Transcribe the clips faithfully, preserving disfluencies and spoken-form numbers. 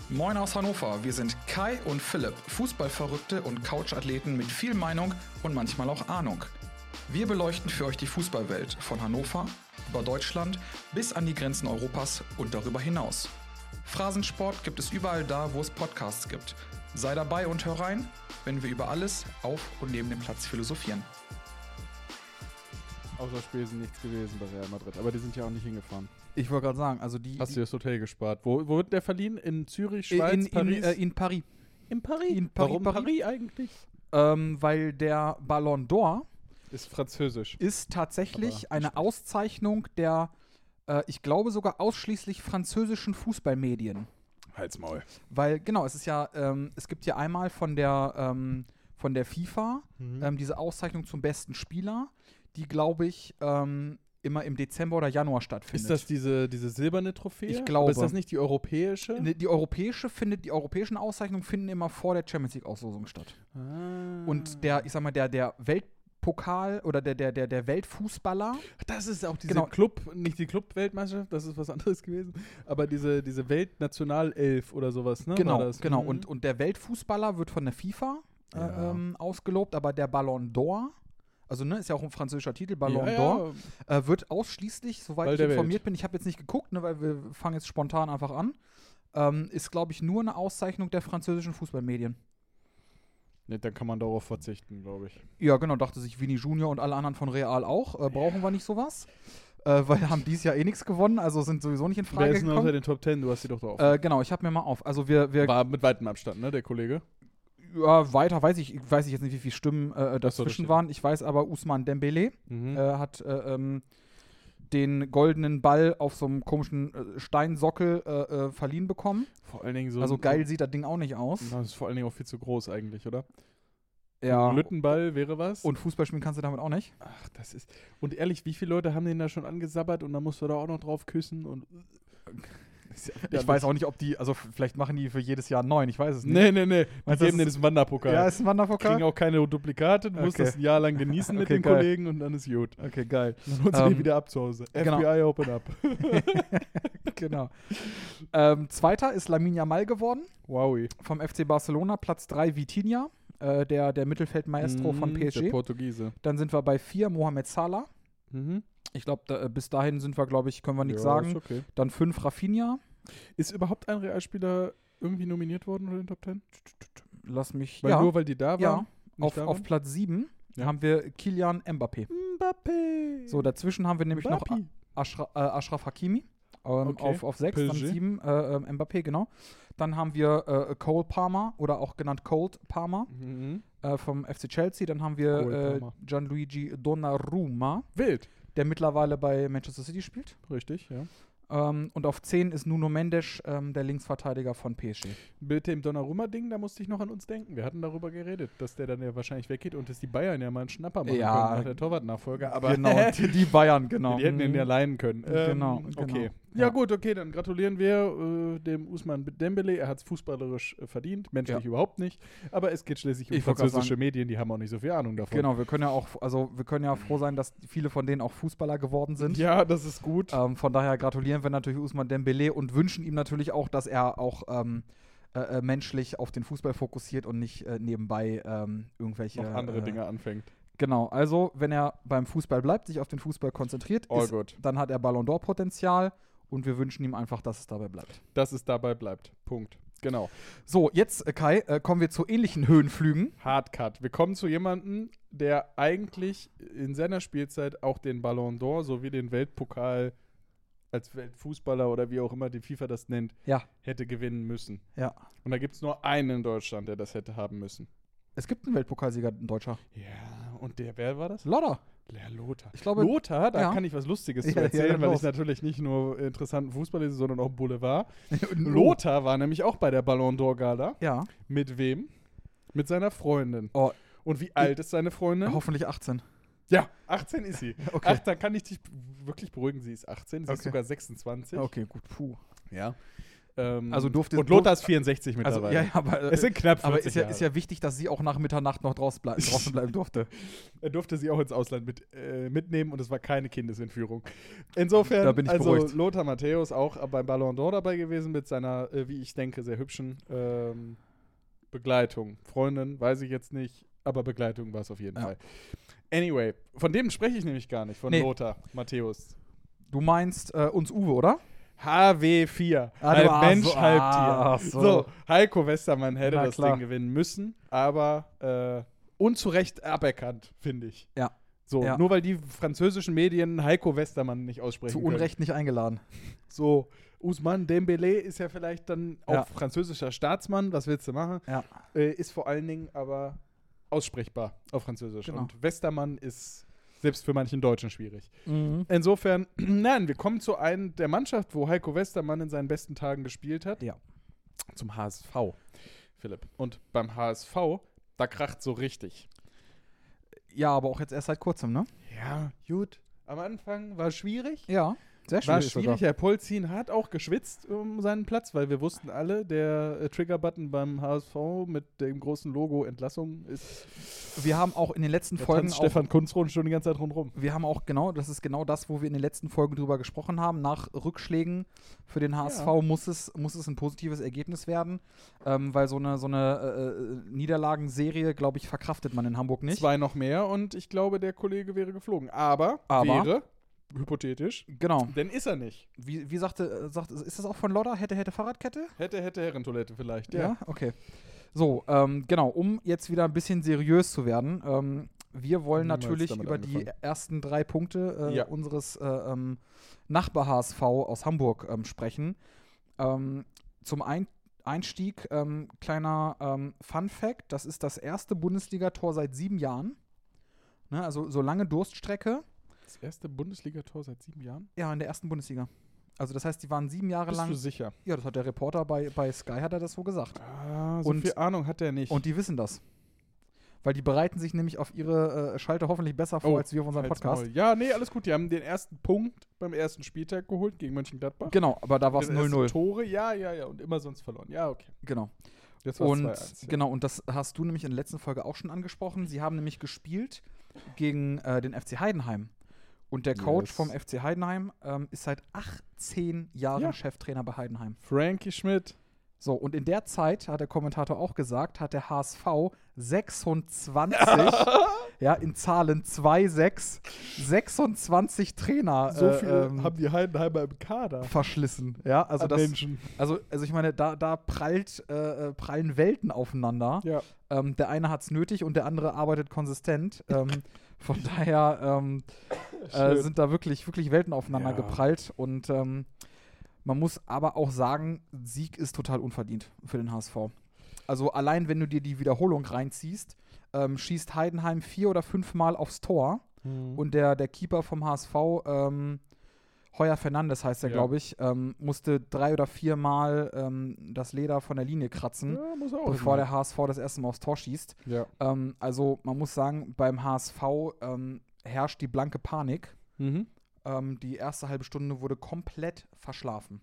Moin aus Hannover, wir sind Kai und Philipp, Fußballverrückte und Couchathleten mit viel Meinung und manchmal auch Ahnung. Wir beleuchten für euch die Fußballwelt von Hannover über Deutschland bis an die Grenzen Europas und darüber hinaus. Phrasensport gibt es überall da, wo es Podcasts gibt. Sei dabei und hör rein, wenn wir über alles auf und neben dem Platz philosophieren. Außer Spesen nichts gewesen bei Real Madrid, aber die sind ja auch nicht hingefahren. Ich wollte gerade sagen, also die... Hast die du das Hotel gespart? Wo, wo wird der verliehen? In Zürich, Schweiz, in, in, Paris? äh, in Paris. In Paris? In Paris, Warum Paris? Paris eigentlich? Ähm, weil der Ballon d'Or Ist französisch. ist tatsächlich Aber eine nicht Auszeichnung der, äh, ich glaube sogar ausschließlich französischen Fußballmedien. Halt's Maul. Weil, genau, es ist ja, ähm, es gibt ja einmal von der, ähm, von der FIFA Mhm. ähm, diese Auszeichnung zum besten Spieler, die, glaube ich, ähm, immer im Dezember oder Januar stattfindet. Ist das diese, diese silberne Trophäe? Ich glaube. Aber ist das nicht die europäische? Ne, Die europäische findet, die europäischen Auszeichnungen finden immer vor der Champions League Auslosung statt. Ah. Und der, ich sag mal, der, der Weltpokal oder der, der, der, der Weltfußballer, Ach, das ist auch diese Genau. Club, nicht die Club-Weltmeisterschaft, das ist was anderes gewesen, aber diese, diese Weltnationalelf oder sowas, ne? genau, war das? genau. Mhm. Und, und der Weltfußballer wird von der FIFA äh, Ja. ähm, ausgelobt, aber der Ballon d'Or, also ne, ist ja auch ein französischer Titel, Ballon ja, d'Or, ja. äh, wird ausschließlich, soweit Ball ich der informiert Welt. bin, ich habe jetzt nicht geguckt, ne, weil wir fangen jetzt spontan einfach an, ähm, ist, glaube ich, nur eine Auszeichnung der französischen Fußballmedien. Ne, dann kann man darauf verzichten, glaube ich. Ja, genau, dachte sich Vini Junior und alle anderen von Real auch. Äh, brauchen wir nicht sowas. Äh, weil haben dies Jahr eh nichts gewonnen, also sind sowieso nicht in Wer Frage ist denn außer gekommen. den Top Ten? Du hast die doch drauf. Äh, genau, ich habe mir mal auf. Also wir, wir War mit weitem Abstand, ne, der Kollege? ja, weiter weiß ich, weiß ich jetzt nicht, wie viele Stimmen äh, das dazwischen stimmt. waren. Ich weiß aber, Ousmane Dembélé Mhm. äh, hat äh, ähm, den goldenen Ball auf so einem komischen äh, Steinsockel äh, äh, verliehen bekommen. Vor allen Dingen so. Also geil sieht das Ding auch nicht aus. Das ist vor allen Dingen auch viel zu groß eigentlich, oder? Ja. Ein Lüttenball wäre was. Und Fußball spielen kannst du damit auch nicht. Ach, das ist. Und ehrlich, wie viele Leute haben den da schon angesabbert und dann musst du da auch noch drauf küssen und. Das ist ja Ich weiß auch nicht, ob die, also f- vielleicht machen die für jedes Jahr einen neuen, ich weiß es nicht. Nee, nee, nee. Die Meinst du, geben das denen das Wanderpokal. Ja, ist ein Wanderpokal? Kriegen auch keine Duplikate, du musst Okay. das ein Jahr lang genießen mit Okay, den geil. Kollegen und dann ist gut. Okay, geil. Dann holst du Ähm, den wieder ab zu Hause. genau. F B I open up. Genau. ähm, Zweiter ist Lamine Yamal geworden, Wowi. vom F C Barcelona. Platz drei Vitinha, äh, der, der Mittelfeldmaestro von P S Der G. Portugiese. Dann sind wir bei vier Mohamed Salah. Mhm. Ich glaube, da, äh, bis dahin sind wir, glaube ich, können wir nichts Ja, sagen. Ist, okay. Dann fünf Rafinha. Ist überhaupt ein Realspieler irgendwie nominiert worden unter den Top Ten? Lass mich, Weil ja, Nur weil die da waren? ja. nicht Auf, da auf waren? Platz sieben Ja. haben wir Kylian Mbappé. Mbappé. So, dazwischen haben wir nämlich noch Mbappé. Ashra äh, Ashraf Hakimi ähm, Okay. auf, auf sechs, P S dann G. sieben äh, ähm, Mbappé, genau. Dann haben wir äh, Cole Palmer oder auch genannt Cold Palmer Mhm. äh, vom F C Chelsea. Dann haben wir Cole äh, Palmer. Gianluigi Donnarumma, Wild. der mittlerweile bei Manchester City spielt. Richtig, ja. Ähm, und auf zehn ist Nuno Mendes, ähm, der Linksverteidiger von P S G. Mit dem Donnarumma-Ding, da musste ich noch an uns denken. Wir hatten darüber geredet, dass der dann ja wahrscheinlich weggeht und dass die Bayern ja mal einen Schnapper machen Ja. können nach der Torwartnachfolge. Aber genau, die, die Bayern, genau. die hätten ihn ja Mhm. leihen können. Ähm, Genau, Okay. genau. Ja, Ja. gut, okay, dann gratulieren wir äh, dem Ousmane Dembélé. Er hat es fußballerisch äh, verdient, menschlich Ja. überhaupt nicht. Aber es geht schließlich um Ich wollt grad französische sagen- Medien, die haben auch nicht so viel Ahnung davon. Genau, wir können ja auch, also wir können ja froh sein, dass viele von denen auch Fußballer geworden sind. Ja, das ist gut. Ähm, von daher gratulieren wir natürlich Ousmane Dembélé und wünschen ihm natürlich auch, dass er auch ähm, äh, äh, menschlich auf den Fußball fokussiert und nicht äh, nebenbei ähm, irgendwelche noch andere äh, Dinge anfängt. Genau, also wenn er beim Fußball bleibt, sich auf den Fußball konzentriert, All ist, good. dann hat er Ballon d'Or-Potenzial und wir wünschen ihm einfach, dass es dabei bleibt. Dass es dabei bleibt. Punkt. Genau. So, jetzt, äh, Kai, äh, kommen wir zu ähnlichen Höhenflügen. Hardcut. Wir kommen zu jemandem, der eigentlich in seiner Spielzeit auch den Ballon d'Or sowie den Weltpokal als Weltfußballer oder wie auch immer die FIFA das nennt, Ja. hätte gewinnen müssen. Ja. Und da gibt es nur einen in Deutschland, der das hätte haben müssen. Es gibt einen Weltpokalsieger, ein Deutscher. Ja, und der, wer war das? Lodder. Der Lothar. Ich glaube, Lothar, da ja. kann ich was Lustiges Ja, zu ja, erzählen, dann weil los. ich natürlich nicht nur interessanten Fußball lese, sondern auch Boulevard. Lothar. Lothar war nämlich auch bei der Ballon d'Or Gala. Ja. Mit wem? Mit seiner Freundin. Oh, Und wie alt ist seine Freundin? hoffentlich achtzehn. Ja, achtzehn ist sie. Okay. Ach, da kann ich dich wirklich beruhigen. Sie ist achtzehn, sie ist Okay. sogar sechsundzwanzig. Okay, gut, puh. Ja. Ähm, Also durfte- und Lothar ist vierundsechzig Also, mittlerweile. ja, ja, aber, Es sind knapp aber vierzig ist ja, Jahre. ist ja wichtig, dass sie auch nach Mitternacht noch draußen, blei draußen bleiben durfte. Er durfte sie auch ins Ausland mit, äh, mitnehmen und es war keine Kindesentführung. Insofern, Da bin ich also beruhigt. Lothar Matthäus auch beim Ballon d'Or dabei gewesen mit seiner, äh, wie ich denke, sehr hübschen ähm, Begleitung. Freundin, weiß ich jetzt nicht, aber Begleitung war es auf jeden Ja. Fall. Anyway, von dem spreche ich nämlich gar nicht, von Nee. Lothar Matthäus. Du meinst äh, uns Uwe, oder? H W vier. Ah, du- halb ah, Mensch, so, halb ah, Tier. so. So. Heiko Westermann hätte Na das klar. Ding gewinnen müssen, aber äh, unzurecht aberkannt, finde ich. Ja. So, Ja. nur weil die französischen Medien Heiko Westermann nicht aussprechen Zu können. Unrecht nicht eingeladen. So, Ousmane Dembélé ist ja vielleicht dann auch Ja. französischer Staatsmann, was willst du machen? Ja. Äh, ist vor allen Dingen aber aussprechbar auf Französisch. Genau. Und Westermann ist selbst für manchen Deutschen schwierig. Mhm. Insofern, nein, wir kommen zu einem der Mannschaft, wo Heiko Westermann in seinen besten Tagen gespielt hat. Ja. Zum H S V, Philipp. Und beim H S V, da kracht so richtig. Ja, aber auch jetzt erst seit kurzem, ne? Ja, gut. Am Anfang war schwierig. Ja, sehr War schwierig. schwierig. Herr Polzin hat auch geschwitzt um seinen Platz, weil wir wussten alle, der äh, Trigger-Button beim H S V mit dem großen Logo Entlassung ist. Wir haben auch in den letzten Da Folgen tanzt auch, Stefan Kunzrohn schon die ganze Zeit rundherum. wir haben auch genau, das ist genau das, wo wir in den letzten Folgen drüber gesprochen haben. Nach Rückschlägen für den H S V Ja. muss, es, muss es ein positives Ergebnis werden, ähm, weil so eine, so eine äh, Niederlagenserie, glaube ich, verkraftet man in Hamburg nicht. Zwei noch mehr und ich glaube, der Kollege wäre geflogen. Aber, Aber? wäre, hypothetisch, Genau. denn ist er nicht. Wie, wie sagte, äh, sagt, ist das auch von Lodder? Hätte, hätte Fahrradkette? Hätte, hätte Herrentoilette vielleicht, Ja, ja. okay. So, ähm, genau, um jetzt wieder ein bisschen seriös zu werden. Ähm, wir wollen Niemals natürlich damit über die angefangen. ersten drei Punkte äh, Ja. unseres äh, ähm, Nachbar-H S V aus Hamburg ähm, sprechen. Ähm, zum ein Einstieg, ähm, kleiner ähm, Fun-Fact: Das ist das erste Bundesligator seit sieben Jahren. Ne, also so lange Durststrecke. Das erste Bundesligator seit sieben Jahren? Ja, in der ersten Bundesliga. Also das heißt, die waren sieben Jahre Bist lang. du sicher? Ja, das hat der Reporter bei, bei Sky, hat er das so gesagt. Ah, so Und- viel Ahnung hat er nicht. Und die wissen das. Weil die bereiten sich nämlich auf ihre äh, Schalte hoffentlich besser vor Oh, als wir auf unserem Halt's Podcast. Maul. Ja, nee, alles gut. Die haben den ersten Punkt beim ersten Spieltag geholt gegen Mönchengladbach. Genau, aber da war es Den null ersten null. Tore, ja, ja, ja. Und immer sonst verloren. Ja, okay. Genau. Jetzt war's Und zwei eins, ja. genau, und das hast du nämlich in der letzten Folge auch schon angesprochen. Sie haben nämlich gespielt gegen äh, den F C Heidenheim. Und der Coach Yes. vom F C Heidenheim ähm, ist seit achtzehn Jahren Ja. Cheftrainer bei Heidenheim. Frankie Schmidt. So, und in der Zeit, hat der Kommentator auch gesagt, hat der H S V sechsundzwanzig, ja, in Zahlen zwei sechs, sechsundzwanzig Trainer So äh, viel ähm, haben die Heidenheimer im Kader. verschlissen. Ja, also An das, Menschen. also, also ich meine, da, da prallt, äh, äh, prallen Welten aufeinander. Ja. Ähm, der eine hat es nötig und der andere arbeitet konsistent. ähm, von daher ähm, äh, Schön. sind da wirklich, wirklich Welten aufeinander Ja. geprallt. Und ähm, man muss aber auch sagen, Sieg ist total unverdient für den H S V. Also allein, wenn du dir die Wiederholung reinziehst, ähm, schießt Heidenheim vier oder fünf Mal aufs Tor. Mhm. Und der, der Keeper vom H S V, ähm, Heuer Fernandes heißt er, Ja. glaube ich, ähm, musste drei oder vier Mal ähm, das Leder von der Linie kratzen, ja, muss er auch bevor mal. der H S V das erste Mal aufs Tor schießt. Ja. Ähm, also man muss sagen, beim H S V ähm, herrscht die blanke Panik. Mhm. Ähm, die erste halbe Stunde wurde komplett verschlafen.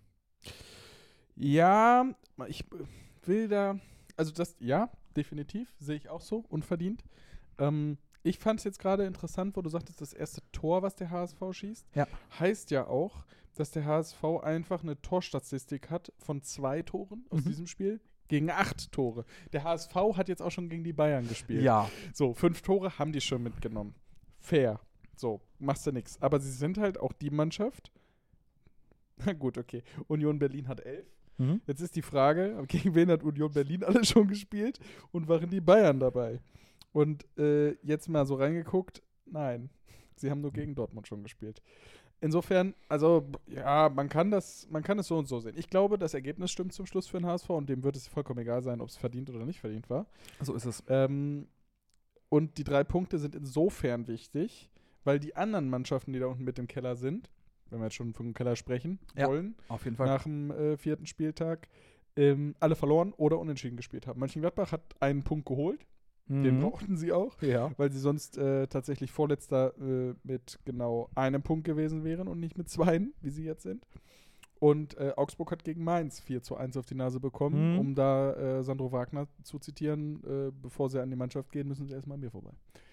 Ja, ich will da, also das, ja, definitiv, sehe ich auch so, unverdient. Ähm, ich fand es jetzt gerade interessant, wo du sagtest, das erste Tor, was der H S V schießt, Ja. heißt ja auch, dass der H S V einfach eine Torstatistik hat von zwei Toren aus Mhm. diesem Spiel gegen acht Tore. Der H S V hat jetzt auch schon gegen die Bayern gespielt. Ja. So, fünf Tore haben die schon mitgenommen. Fair. So, machst du nix. Aber sie sind halt auch die Mannschaft. Na gut, okay. Union Berlin hat elf. Mhm. Jetzt ist die Frage, gegen wen hat Union Berlin alle schon gespielt und waren die Bayern dabei? Und äh, jetzt mal so reingeguckt, nein, sie haben nur gegen Dortmund schon gespielt. Insofern, also ja, man kann das, man kann es so und so sehen. Ich glaube, das Ergebnis stimmt zum Schluss für den H S V und dem wird es vollkommen egal sein, ob es verdient oder nicht verdient war. So ist es. Ähm, und die drei Punkte sind insofern wichtig, weil die anderen Mannschaften, die da unten mit im Keller sind, wenn wir jetzt schon vom Keller sprechen Ja. wollen, Auf jeden Fall. nach dem äh, vierten Spieltag, ähm, alle verloren oder unentschieden gespielt haben. Mönchengladbach hat einen Punkt geholt, den Mhm. brauchten sie auch, Ja. weil sie sonst äh, tatsächlich Vorletzter äh, mit genau einem Punkt gewesen wären und nicht mit zweien, wie sie jetzt sind. Und äh, Augsburg hat gegen Mainz vier zu eins auf die Nase bekommen. Mhm. Um da äh, Sandro Wagner zu zitieren, äh, bevor sie an die Mannschaft gehen, müssen sie erstmal an mir vorbei.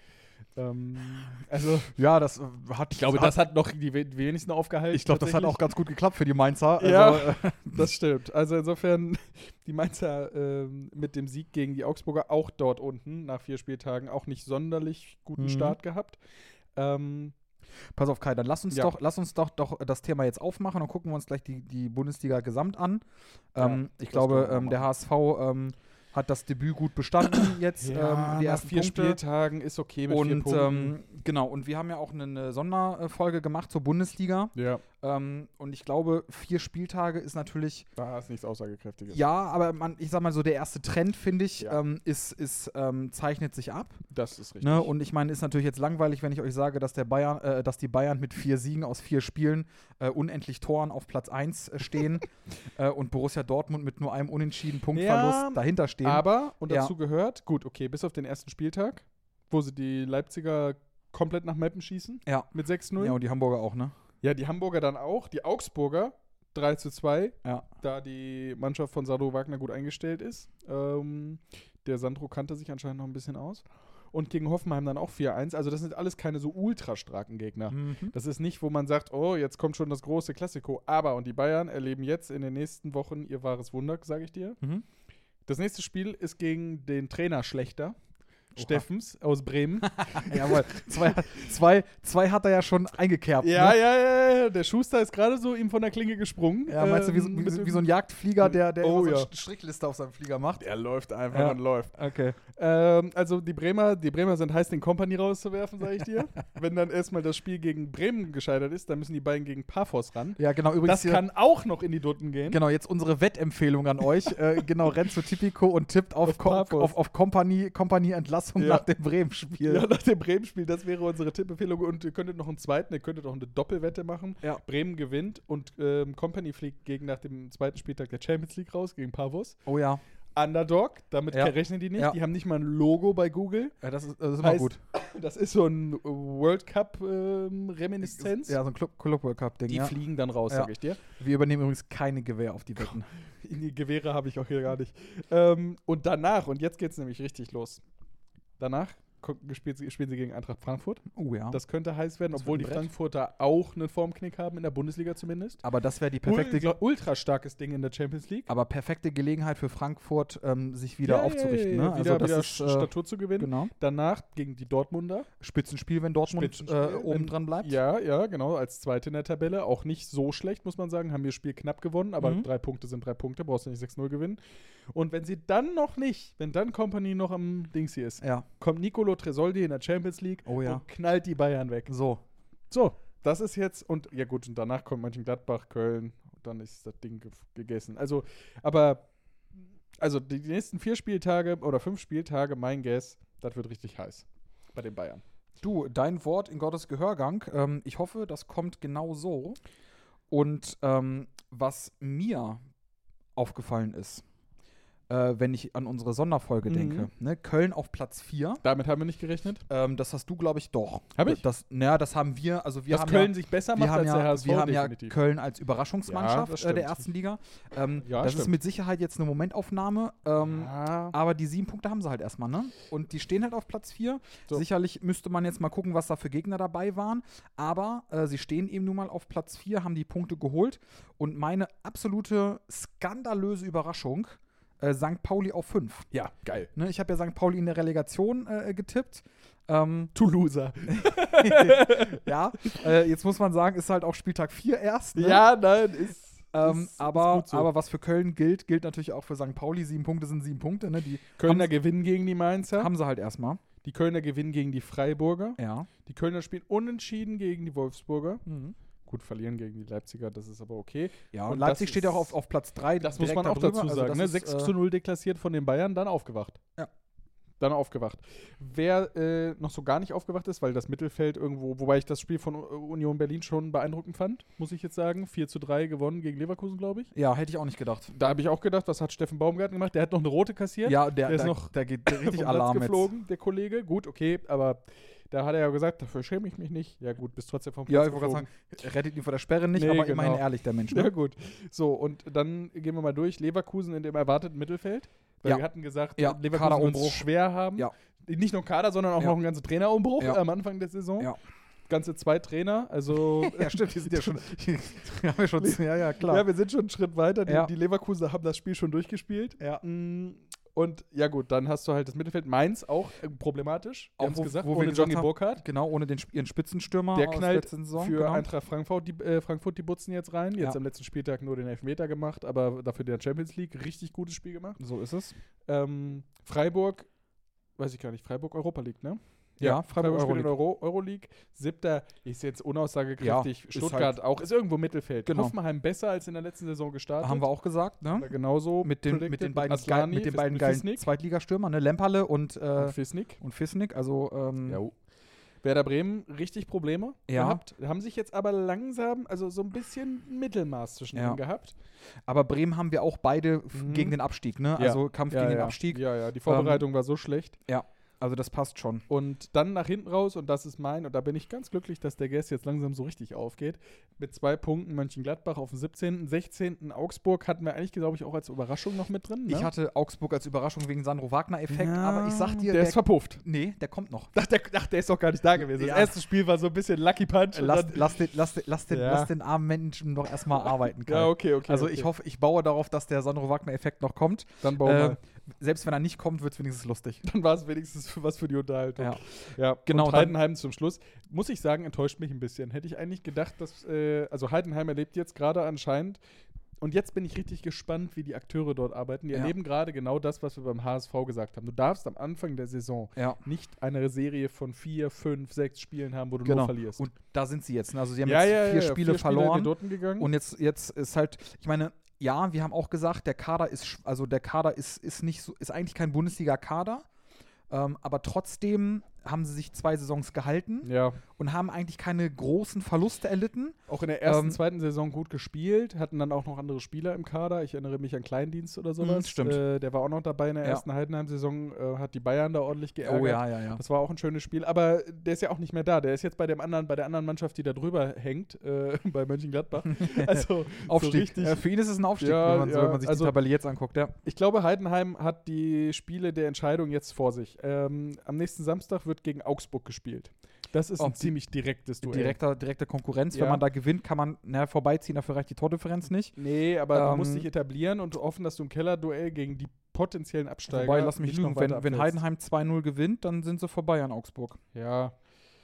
Ähm, also, Ja, das äh, hat, ich glaube, das hat noch die we- wenigsten aufgehalten. ich glaube, das hat auch ganz gut geklappt für die Mainzer. Also, Ja. äh, Das stimmt. Also insofern, die Mainzer ähm, mit dem Sieg gegen die Augsburger auch dort unten nach vier Spieltagen auch nicht sonderlich guten Mhm. Start gehabt. Ähm, Pass auf, Kai, dann lass uns Ja. doch, lass uns doch, doch das Thema jetzt aufmachen und gucken wir uns gleich die, die Bundesliga gesamt an. Ja, Ähm, ich das glaube, können wir ähm, der machen. H S V ähm, hat das Debüt gut bestanden jetzt, ähm, die nach ersten vier Punkte. Spieltagen ist okay mit vier Und Punkten. ähm, genau, und wir haben ja auch eine, eine Sonderfolge gemacht zur Bundesliga. ja, Ähm, und ich glaube, vier Spieltage ist natürlich, da ist nichts Aussagekräftiges. ja, aber man, ich sag mal so, der erste Trend, finde ich, Ja. ähm, ist, ist ähm, zeichnet sich ab. Das ist richtig. Ne? Und ich meine, ist natürlich jetzt langweilig, wenn ich euch sage, dass der Bayern, äh, dass die Bayern mit vier Siegen aus vier Spielen äh, unendlich Toren auf Platz eins äh, stehen äh, und Borussia Dortmund mit nur einem unentschieden Punktverlust Ja, dahinter stehen. Aber, und Ja. dazu gehört, gut, okay, bis auf den ersten Spieltag, wo sie die Leipziger komplett nach Mappen schießen ja. mit sechs null. Ja, und die Hamburger auch, ne? Ja, die Hamburger dann auch. Die Augsburger drei zu zwei, Ja. da die Mannschaft von Sandro Wagner gut eingestellt ist. Ähm, der Sandro kannte sich anscheinend noch ein bisschen aus. Und gegen Hoffenheim dann auch vier eins. Also das sind alles keine so ultra starken Gegner. Mhm. Das ist nicht, wo man sagt, oh, jetzt kommt schon das große Klassiko. Aber, und die Bayern erleben jetzt in den nächsten Wochen ihr wahres Wunder, sage ich dir. Mhm. Das nächste Spiel ist gegen den Trainer Schlechter. Steffens aus Bremen. Jawohl. Zwei, zwei, zwei hat er ja schon eingekerbt. Ja, ne? ja, ja, ja. Der Schuster ist gerade so ihm von der Klinge gesprungen. Ja, meinst du, wie so, Ähm, wie, mit so- dem- wie so ein Jagdflieger, der, der Oh, immer so ja. eine Strichliste auf seinem Flieger macht? Der läuft einfach Ja. und läuft. Okay. Ähm, also die Bremer, die Bremer sind heiß, den Kompanie rauszuwerfen, sage ich dir. Wenn dann erstmal das Spiel gegen Bremen gescheitert ist, dann müssen die beiden gegen Paphos ran. Ja, genau. Übrigens Das hier, kann auch noch in die Dutten gehen. genau, jetzt unsere Wettempfehlung an euch. äh, genau, rennt zu Tipico und tippt auf, Auf Ko Paphos. auf, auf Company, Company Entlassung Ja. nach dem Bremen-Spiel. Ja, nach dem Bremen-Spiel, das wäre unsere Tippempfehlung. Und ihr könntet noch einen zweiten, ihr könntet auch eine Doppelwette machen. Ja. Bremen gewinnt und ähm, Company fliegt gegen nach dem zweiten Spieltag der Champions League raus, gegen Paphos. Oh ja. Underdog, damit Ja. rechnen die nicht. Ja. Die haben nicht mal ein Logo bei Google. Ja, das ist, das ist immer Heißt, gut. Das ist so ein World Cup-Reminiszenz. Ja, so ein Club, Club World Cup-Ding. die Ja. fliegen dann raus, Ja. sag ich dir. Wir übernehmen übrigens keine Gewehr auf die Wetten. In die Gewehre habe ich auch hier gar nicht. Ähm, und danach, und jetzt geht es nämlich richtig los. Danach ko- gespielt, sie- spielen sie gegen Eintracht Frankfurt. Oh ja. Das könnte heiß werden, Das obwohl die wird ein Brett. Frankfurter auch einen Formknick haben, in der Bundesliga zumindest. Aber das wäre die perfekte, Ul ultra starkes Ding in der Champions League. aber perfekte Gelegenheit für Frankfurt, ähm, sich wieder Ja, aufzurichten. ja, ja, Ne? Wieder, also wieder das ist äh, Statur zu gewinnen. genau. Danach gegen die Dortmunder. Spitzenspiel, wenn Dortmund Spitzenspiel, äh, oben wenn- dran bleibt. Ja, ja, genau, als Zweite in der Tabelle. Auch nicht so schlecht, muss man sagen. Haben ihr Spiel knapp gewonnen, aber Mhm. drei Punkte sind drei Punkte, brauchst du nicht sechs null gewinnen. Und wenn sie dann noch nicht, wenn dann Company noch am Dings hier ist, Ja. kommt Nicolo Tresoldi in der Champions League Oh ja. und knallt die Bayern weg. So. So, das ist jetzt, und ja gut, und danach kommt Mönchengladbach, Köln, und dann ist das Ding ge gegessen. Also, aber, also die nächsten vier Spieltage oder fünf Spieltage, mein Guess, das wird richtig heiß bei den Bayern. Du, dein Wort in Gottes Gehörgang. Ähm, ich hoffe, das kommt genau so. Und ähm, was mir aufgefallen ist, äh, wenn ich an unsere Sonderfolge Mhm. denke, ne? Köln auf Platz vier. Damit haben wir nicht gerechnet. Ähm, das hast du, glaube ich, doch. Hab ich? Das, naja, das haben wir, also wir Dass haben Köln ja, sich besser wir macht haben als der H ja, S V wir haben ja definitiv. Köln als Ja, Überraschungsmannschaft das äh, der stimmt. ersten Liga. Ähm, Ja, das ist stimmt. mit Sicherheit jetzt eine Momentaufnahme. Ähm, Ja. Aber die sieben Punkte haben sie halt erstmal, ne? Und die stehen halt auf Platz vier. So. Sicherlich müsste man jetzt mal gucken, was da für Gegner dabei waren. Aber äh, sie stehen eben nun mal auf Platz vier, haben die Punkte geholt. Und meine absolute skandalöse Überraschung, äh, Sankt Pauli auf fünf. Ja, geil. Ne? Ich habe ja Sankt Pauli in der Relegation äh, getippt. Ähm, Toulouser. ja, äh, jetzt muss man sagen, ist halt auch Spieltag vier erst. Ne? Ja, nein, ist. Ähm, ist, aber, ist gut so. aber was für Köln gilt, gilt natürlich auch für Sankt Pauli. Sieben Punkte sind sieben Punkte. Ne? Die Kölner haben, gewinnen gegen die Mainzer. haben sie halt erstmal. Die Kölner gewinnen gegen die Freiburger. Ja. Die Kölner spielen unentschieden gegen die Wolfsburger. Mhm. Gut, verlieren gegen die Leipziger, das ist aber okay. Ja, Und und Leipzig das steht ja auch ist- auf, auf Platz drei. Das muss man auch dazu sagen. ne? sechs zu null deklassiert von den Bayern, dann aufgewacht. Ja. Dann aufgewacht. Wer äh, noch so gar nicht aufgewacht ist, weil das Mittelfeld irgendwo, wobei ich das Spiel von U- Union Berlin schon beeindruckend fand, muss ich jetzt sagen. vier zu drei gewonnen gegen Leverkusen, glaube ich. Ja, hätte ich auch nicht gedacht. Da habe ich auch gedacht, was hat Steffen Baumgarten gemacht? Der hat noch eine rote kassiert. Ja, der, Der ist der, noch der geht richtig vom Platz Alarm jetzt. geflogen, der Kollege. Gut, okay, aber Da hat er ja gesagt, dafür schäme ich mich nicht. Ja gut, bist trotzdem vom Platz Ja, ich wollte geflogen. gerade sagen, rettet ihn vor der Sperre nicht, Nee, aber genau. immerhin ehrlich, der Mensch. Ne? Ja gut. So, und dann gehen wir mal durch. Leverkusen in dem erwarteten Mittelfeld. Weil Ja. wir hatten gesagt, Ja, Leverkusen wird Kaderumbruch. es schwer haben. Ja. Nicht nur Kader, sondern auch Ja. noch einen ganzen Trainerumbruch Ja. am Anfang der Saison. Ja. Ganze zwei Trainer. Also Ja, stimmt, die sind ja schon. Die haben ja schon. Ja, ja, klar. Ja, wir sind schon einen Schritt weiter. Die, Ja. die Leverkusen haben das Spiel schon durchgespielt. Ja. Mm, Und ja gut, dann hast du halt das Mittelfeld. Mainz auch äh, problematisch. Wir Auch haben's wo- gesagt, wo wir ohne gesagt Johnny haben, Burkhardt. Genau, ohne den, Sp- ihren Spitzenstürmer Der aus knallt letzter Saison. für genau. Eintracht Frankfurt die, äh, Frankfurt die Butzen jetzt rein. Jetzt Ja. am letzten Spieltag nur den Elfmeter gemacht, aber dafür der Champions League. Richtig gutes Spiel gemacht. So ist es. Ähm, Freiburg, weiß ich gar nicht, Freiburg Europa League, ne? Ja, Freiburg spielt in Euroleague. Euro, Euroleague. Siebter ist jetzt unaussagekräftig. Ja, ist Stuttgart halt- auch, ist irgendwo Mittelfeld. Genau. Hoffenheim besser als in der letzten Saison gestartet. Haben wir auch gesagt, ne? Oder genauso Mit den, mit predicted. den beiden, Aslani, geil, mit den beiden mit geilen Fisnik Zweitligastürmern, ne? Lemperle und, äh, und Fisnik. und Fisnik. Also, ähm, Ja. Werder Bremen richtig Probleme Ja. gehabt. Haben sich jetzt aber langsam, also so ein bisschen Mittelmaß zwischen Ja. ihnen gehabt. aber Bremen haben wir auch beide f- Mhm. gegen den Abstieg, ne? Ja. Also Kampf Ja, gegen den ja. Abstieg. Ja, ja, die Vorbereitung war so schlecht. Also das passt schon. Und dann nach hinten raus, und das ist mein, und da bin ich ganz glücklich, dass der Guest jetzt langsam so richtig aufgeht. Mit zwei Punkten Mönchengladbach auf dem siebzehnten sechzehnten Augsburg hatten wir eigentlich, glaube ich, auch als Überraschung noch mit drin. Ne? Ich hatte Augsburg als Überraschung wegen Sandro Wagner-Effekt, aber ich sag dir, der, ist verpufft. nee, der kommt noch. Ach der, ach, der ist doch gar nicht da gewesen. Ja. Das erste Spiel war so ein bisschen Lucky Punch. und Lass, dann- lass, den, lass, den, lass, den, Ja. lass den armen Menschen doch erstmal arbeiten können. ja, okay, okay. Also okay. ich hoffe, ich baue darauf, dass der Sandro Wagner-Effekt noch kommt. Dann bauen wir. Ähm, selbst wenn er nicht kommt, wird es wenigstens lustig. Dann war es wenigstens für was für die Unterhaltung. Ja. Ja, Genau, Und dann- Heidenheim zum Schluss, muss ich sagen, enttäuscht mich ein bisschen. Hätte ich eigentlich gedacht, dass, äh, also Heidenheim erlebt jetzt gerade anscheinend, und jetzt bin ich richtig gespannt, wie die Akteure dort arbeiten. Die Ja. erleben gerade genau das, was wir beim H S V gesagt haben. Du darfst am Anfang der Saison Ja. nicht eine Serie von vier, fünf, sechs Spielen haben, wo du Genau. nur verlierst. Und da sind sie jetzt. Ne? Also sie haben ja, jetzt ja, vier ja, Spiele vier verloren. in die Noten gegangen. Und jetzt, jetzt ist halt, ich meine, ja, wir haben auch gesagt, der Kader ist, sch- also der Kader ist, ist nicht so, ist eigentlich kein Bundesliga-Kader, ähm, aber trotzdem haben sie sich zwei Saisons gehalten ja, und haben eigentlich keine großen Verluste erlitten. auch in der ersten, Ähm, zweiten Saison gut gespielt, hatten dann auch noch andere Spieler im Kader. Ich erinnere mich an Kleindienst oder sowas. Mhm, stimmt. Äh, der war auch noch dabei in der Ja. ersten Heidenheim-Saison, äh, hat die Bayern da ordentlich geärgert. Oh ja, ja, ja. Das war auch ein schönes Spiel, aber der ist ja auch nicht mehr da. Der ist jetzt bei dem anderen, bei der anderen Mannschaft, die da drüber hängt, äh, bei Mönchengladbach. Also Aufstieg. So richtig, äh, für ihn ist es ein Aufstieg, Ja, wenn, man so, ja, wenn man sich also- die Tabelle jetzt anguckt. Ja. ich glaube, Heidenheim hat die Spiele der Entscheidung jetzt vor sich. Ähm, am nächsten Samstag wird gegen Augsburg gespielt. Das ist Oh, ein die- ziemlich direktes Duell. Direkter, direkte Konkurrenz. Ja. Wenn man da gewinnt, kann man na, vorbeiziehen, dafür reicht die Tordifferenz nicht. Nee, aber du Ähm, musst dich etablieren und hoffen, dass du im Kellerduell gegen die potenziellen Absteiger Wobei, lass mich nicht lügen, noch weiter wenn, wenn abfällst. Heidenheim zwei null gewinnt, dann sind sie vorbei an Augsburg. Ja,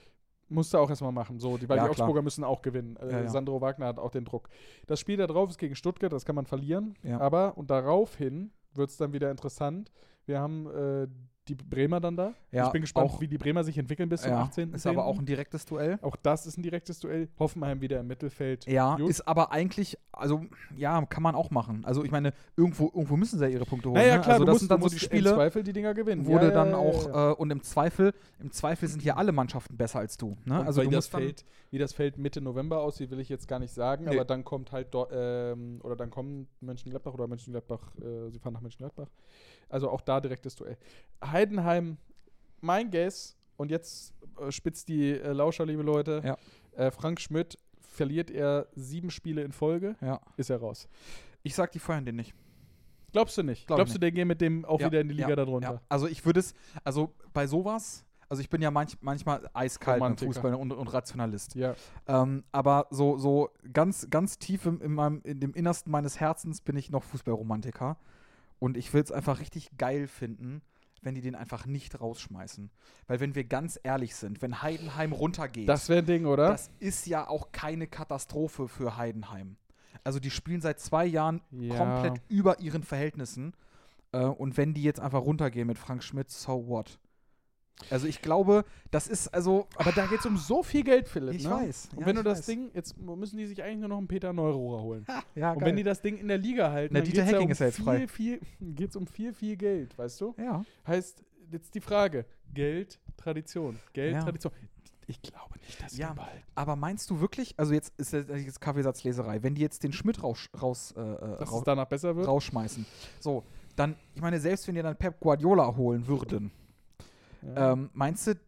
musst du auch erstmal machen. So, die, weil Ja, die klar. Augsburger müssen auch gewinnen. Äh, Ja, ja. Sandro Wagner hat auch den Druck. Das Spiel da drauf ist gegen Stuttgart, das kann man verlieren. Ja. Aber, und daraufhin wird es dann wieder interessant. Wir haben äh, die Bremer dann da. Ja, ich bin gespannt, auch- wie die Bremer sich entwickeln bis zum Ja, achtzehnten ist aber auch ein direktes Duell. Auch das ist ein direktes Duell. Hoffenheim wieder im Mittelfeld. Ja, Gut. ist aber eigentlich, also ja, kann man auch machen. Also ich meine, irgendwo, irgendwo müssen sie ja ihre Punkte holen. Naja, ne? klar, also du das musst, sind dann du so musst die im Spiele, Zweifel die Dinger gewinnen. wo Ja, du ja, dann ja, auch, ja. Äh, und im Zweifel, im Zweifel sind hier alle Mannschaften besser als du. Ne? Und Also weil du das musst dann, Feld, wie das Feld Mitte November aussieht, will ich jetzt gar nicht sagen, Nee. aber dann kommt halt dort, ähm, oder dann kommen Mönchengladbach oder Mönchengladbach, äh, sie fahren nach Mönchengladbach. Also auch da direktes Duell. Heidenheim, mein Guess, und jetzt äh, spitzt die äh, Lauscher, liebe Leute. Ja. Äh, Frank Schmidt, verliert er sieben Spiele in Folge, ja. ist er raus. Ich sag, die feuern den nicht. Glaubst du nicht? Glaub ich Glaubst du, der geht mit dem auch Ja, wieder in die Liga ja, darunter? Ja. Also ich würde es, also bei sowas, also ich bin ja manch, manchmal eiskalt beim Romantiker. Fußball und, und Rationalist. Ja. Ähm, aber so, so ganz, ganz tief im, in, meinem, in dem Innersten meines Herzens bin ich noch Fußballromantiker. Und ich will es einfach richtig geil finden, wenn die den einfach nicht rausschmeißen. Weil wenn wir ganz ehrlich sind, wenn Heidenheim runtergeht, Das wäre ein Ding, oder? das ist ja auch keine Katastrophe für Heidenheim. Also die spielen seit zwei Jahren Ja. komplett über ihren Verhältnissen. Äh, und wenn die jetzt einfach runtergehen mit Frank Schmidt, so what? Also ich glaube, das ist also... Aber da geht es um so viel Geld, Philipp. Ich ne? weiß. Und ja, wenn du ich das weiß. Ding, jetzt müssen die sich eigentlich nur noch einen Peter Neururer holen. Ja, Und wenn die das Ding in der Liga halten, Na, dann Dieter geht's Hecking ja ist ja um jetzt viel, frei. viel, geht's um viel, viel Geld, weißt du? Ja. Heißt, jetzt die Frage, Geld, Tradition. Geld, Ja. Tradition. Ich glaube nicht, dass sie Ja. den behalten. Aber meinst du wirklich, also jetzt ist das jetzt Kaffeesatzleserei, wenn die jetzt den Schmidt raus, raus, äh, Dass raus, es danach besser wird? rausschmeißen, so, dann, ich meine, selbst wenn die dann Pep Guardiola holen würden, Ja. ähm, meinst du,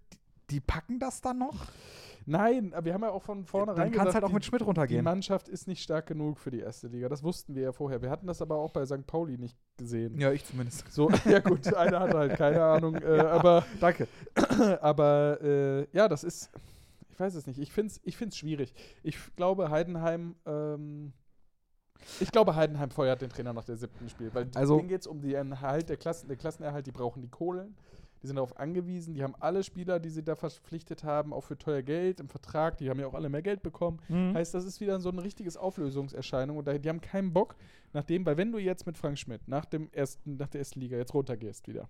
die packen das dann noch? Nein, aber wir haben ja auch von vornherein Dann kann es gesagt, halt auch die, mit Schmidt die runtergehen. Mannschaft ist nicht stark genug für die erste Liga. Das wussten wir ja vorher. Wir hatten das aber auch bei Sankt Pauli nicht gesehen. Ja, ich zumindest. So, ja gut, einer hatte halt keine Ahnung. Äh, Ja, aber danke. aber äh, ja, das ist, ich weiß es nicht. Ich finde es ich find's schwierig. Ich f- glaube, Heidenheim, ähm, ich glaube, Heidenheim feuert den Trainer nach der siebten Spiel. Weil Also- denen geht es um den Erhalt der Klassen, der Klassenerhalt, die brauchen die Kohlen. Die sind darauf angewiesen. Die haben alle Spieler, die sie da verpflichtet haben, auch für teuer Geld im Vertrag. Die haben ja auch alle mehr Geld bekommen. Mhm. Heißt, das ist wieder so ein richtiges Auflösungserscheinung. Und da, die haben keinen Bock, nachdem, weil wenn du jetzt mit Frank Schmidt nach, dem ersten, nach der ersten Liga jetzt runtergehst wieder,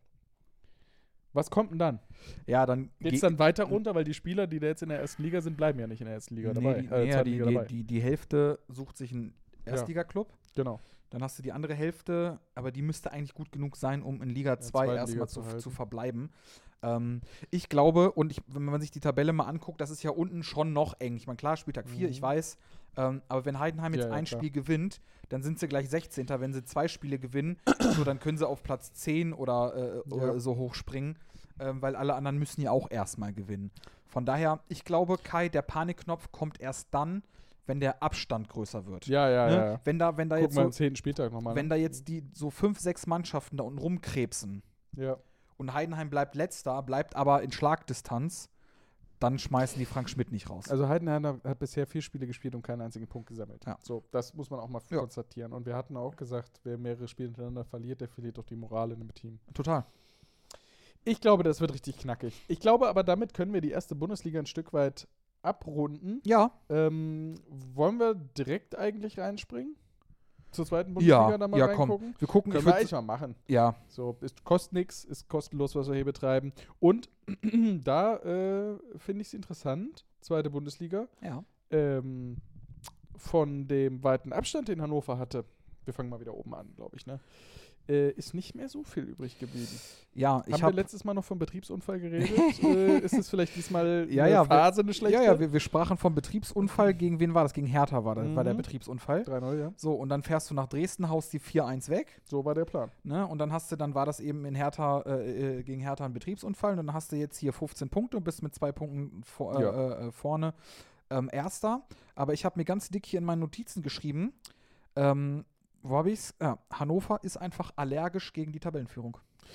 was kommt denn dann? Ja, dann Geht es ge- dann weiter runter, weil die Spieler, die da jetzt in der ersten Liga sind, bleiben ja nicht in der ersten Liga nee, dabei. Die, äh, nee, zweiten die, Liga die, dabei. die, die Hälfte sucht sich einen Erstligaklub. Genau. Dann hast du die andere Hälfte, aber die müsste eigentlich gut genug sein, um in Liga zwei zweiten erstmal Liga zu, zu halten. zu verbleiben. Ähm, ich glaube, und ich, wenn man sich die Tabelle mal anguckt, das ist ja unten schon noch eng. Ich meine, klar, Spieltag vier, Mhm. ich weiß. Ähm, aber wenn Heidenheim jetzt Ja, ja, ein klar. Spiel gewinnt, dann sind sie gleich sechzehnter Wenn sie zwei Spiele gewinnen, so, dann können sie auf Platz zehn oder, äh, oder Ja. so hochspringen, ähm, weil alle anderen müssen ja auch erstmal gewinnen. Von daher, ich glaube, Kai, der Panikknopf kommt erst dann, wenn der Abstand größer wird. Ja, ja, Ne? ja. ja. Wenn da, wenn da Gucken jetzt wir so am zehnten Spieltag nochmal. wenn da jetzt die so fünf, sechs Mannschaften da unten rumkrebsen Ja. und Heidenheim bleibt letzter, bleibt aber in Schlagdistanz, dann schmeißen die Frank Schmidt nicht raus. Also Heidenheim hat hat bisher vier Spiele gespielt und keinen einzigen Punkt gesammelt. Ja. So, das muss man auch mal Ja. konstatieren. Und wir hatten auch gesagt, wer mehrere Spiele hintereinander verliert, der verliert auch die Moral in dem Team. Total. Ich glaube, das wird richtig knackig. Ich glaube aber, damit können wir die erste Bundesliga ein Stück weit abrunden. Ja, Ähm, wollen wir direkt eigentlich reinspringen? Zur zweiten Bundesliga ja, da mal ja, komm. reingucken? Wir gucken, Können ich wir würd, eigentlich mal machen. ja, So, ist, kostet nichts, ist kostenlos, was wir hier betreiben. Und da äh, finde ich es interessant, zweite Bundesliga, ja. ähm, von dem weiten Abstand, den Hannover hatte, wir fangen mal wieder oben an, glaube ich, ne? Äh, ist nicht mehr so viel übrig geblieben. Ja, ich Haben habe wir letztes Mal noch vom Betriebsunfall geredet? äh, ist es vielleicht diesmal Ja, eine ja, wir- Phase, eine schlechte? ja, ja, wir, wir sprachen vom Betriebsunfall. Gegen wen war das? Gegen Hertha war, das, war der Mhm. Betriebsunfall. drei null, ja. So, und dann fährst du nach Dresden, haust die vier eins weg. So war der Plan. Ne? Und dann hast du, dann war das eben in Hertha, äh, äh, gegen Hertha ein Betriebsunfall. Und dann hast du jetzt hier fünfzehn Punkte und bist mit zwei Punkten vor, äh, Ja. äh, äh, vorne ähm, Erster. Aber ich habe mir ganz dick hier in meinen Notizen geschrieben, ähm, wo habe ich's? Ja, Hannover ist einfach allergisch gegen die Tabellenführung.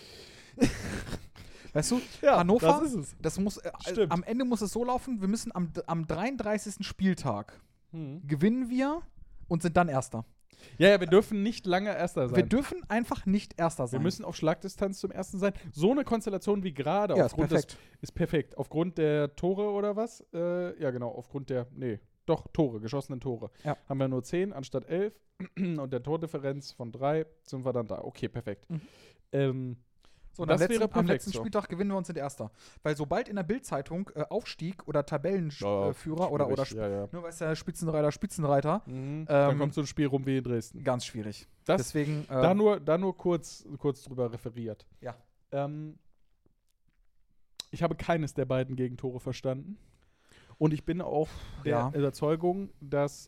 Weißt du, Ja, Hannover, das ist es. das muss, äh, Stimmt. am Ende muss es so laufen, wir müssen am, am dreiunddreißigsten Spieltag gewinnen wir und sind dann Erster. Ja, ja, wir dürfen nicht lange Erster sein. Wir dürfen einfach nicht Erster sein. Wir müssen auf Schlagdistanz zum Ersten sein. So eine Konstellation wie gerade Ja, ist aufgrund perfekt. des ist perfekt. Aufgrund der Tore oder was? Äh, ja, genau, aufgrund der, nee, doch, Tore, geschossenen Tore. Ja. Haben wir nur zehn anstatt elf und der Tordifferenz von drei sind wir dann da. Okay, perfekt. Mhm. Ähm, So, und Das am letzten, wäre am perfekt letzten so. Spieltag gewinnen wir uns in Erster. Weil sobald in der Bildzeitung äh, Aufstieg oder Ja, Tabellenführer oder, oder schwierig, ja, ja. nur weißt du, Spitzenreiter, Spitzenreiter, Mhm. Dann Ähm, kommt so ein Spiel rum wie in Dresden. ganz schwierig. Das, Deswegen, äh, da nur, da nur kurz, kurz drüber referiert. Ja. Ähm, ich habe keines der beiden Gegentore verstanden. Und ich bin auch der Ja. Überzeugung, dass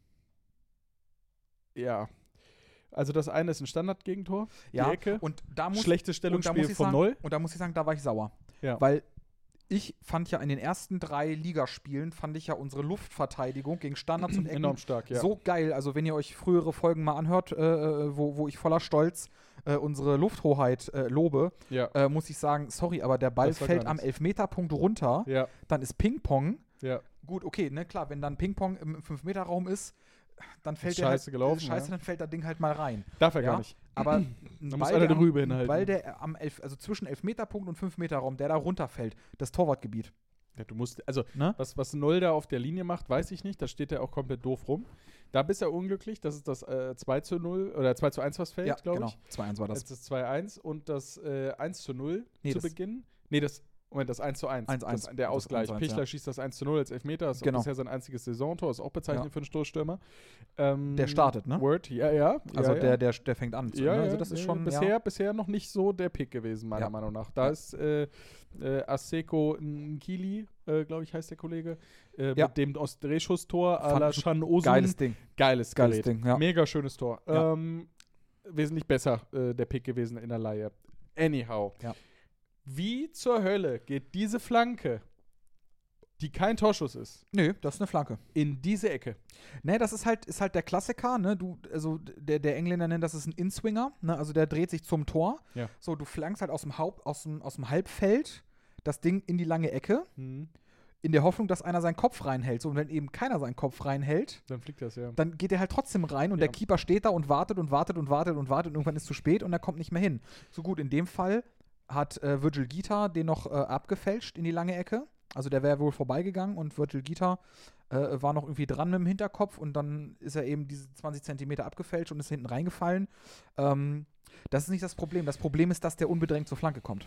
ja, also das eine ist ein Standardgegentor, ja, die Ecke, und da muss schlechtes und da muss Stellungsspiel ich von sagen, Null. Und da muss ich sagen, da war ich sauer. Ja. Weil ich fand ja in den ersten drei Ligaspielen, fand ich ja unsere Luftverteidigung gegen Standards und Ecken Enorm stark, ja. so geil. Also wenn ihr euch frühere Folgen mal anhört, äh, wo, wo ich voller Stolz äh, unsere Lufthoheit äh, lobe, ja. äh, muss ich sagen, sorry, aber der Ball Das war fällt gar am nichts. Elfmeterpunkt runter, ja, dann ist Ping-Pong. ja. Gut, okay, ne, klar, wenn dann Ping-Pong im fünf Meter Raum ist, dann fällt Ist der scheiße halt, gelaufen, scheiße, ja. dann fällt das Ding halt mal rein. Darf er Ja, gar nicht. Aber ein muss Ball, einer der die Rübe am, ein hinhalten. Ball, der am Elf, also zwischen Elfmeterpunkt und fünf Meter Raum, der da runterfällt, das Torwartgebiet. Ja, du musst, also Ne? was, was Null da auf der Linie macht, weiß ich nicht. Da steht er auch komplett doof rum. Da bist er unglücklich. Das ist das äh, zwei zu null oder zwei zu eins, was fällt, Ja, glaube genau. ich. zwei eins war das. Jetzt das zwei eins und das äh, eins zu null Nee, zu das- Beginn. Nee, das, Moment, das eins zu eins. eins eins. Das, der Das Ausgleich. eins eins, Pichler ja. schießt das eins zu null als Elfmeter. Das ist Genau. auch bisher sein einziges Saisontor. Ist auch bezeichnend Ja. für einen Stoßstürmer. Ähm, Der startet, ne? Word, ja, ja. Also ja, der, ja. der, der fängt an. Ja, ne? ja, Also das ist ja, schon bisher, ja. bisher noch nicht so der Pick gewesen, meiner Ja. Meinung nach. Da Ja. ist äh, äh, Aseko Nkili, äh, glaube ich, heißt der Kollege, äh, Ja. mit dem aus Drehschusstor à Fand la ich Shan Osun. Geiles Ding. Geiles, Geiles Gerät. Ding, ja. Mega schönes Tor. Ja. Ähm, wesentlich besser äh, der Pick gewesen in der Leihe. Anyhow. Ja. Wie zur Hölle geht diese Flanke die kein Torschuss ist, Nö, das ist eine Flanke. in diese Ecke. Ne, das ist halt, ist halt der Klassiker, ne? Du, also der, der Engländer nennt das ist ein Inswinger, ne? Also der dreht sich zum Tor. Ja. So, du flankst halt aus dem Haupt, aus dem, aus dem Halbfeld das Ding in die lange Ecke, Mhm. in der Hoffnung, dass einer seinen Kopf reinhält. So, und wenn eben keiner seinen Kopf reinhält, Dann fliegt das, ja. dann geht er halt trotzdem rein und Ja. der Keeper steht da und wartet und wartet und wartet und wartet und irgendwann ist zu spät und er kommt nicht mehr hin. So gut, in dem Fall hat äh, Virgil Guitar den noch äh, abgefälscht in die lange Ecke. Also der wäre wohl vorbeigegangen und Virgil Guitar äh, war noch irgendwie dran mit dem Hinterkopf und dann ist er eben diese zwanzig Zentimeter abgefälscht und ist hinten reingefallen. Ähm, das ist nicht das Problem. Das Problem ist, dass der unbedrängt zur Flanke kommt.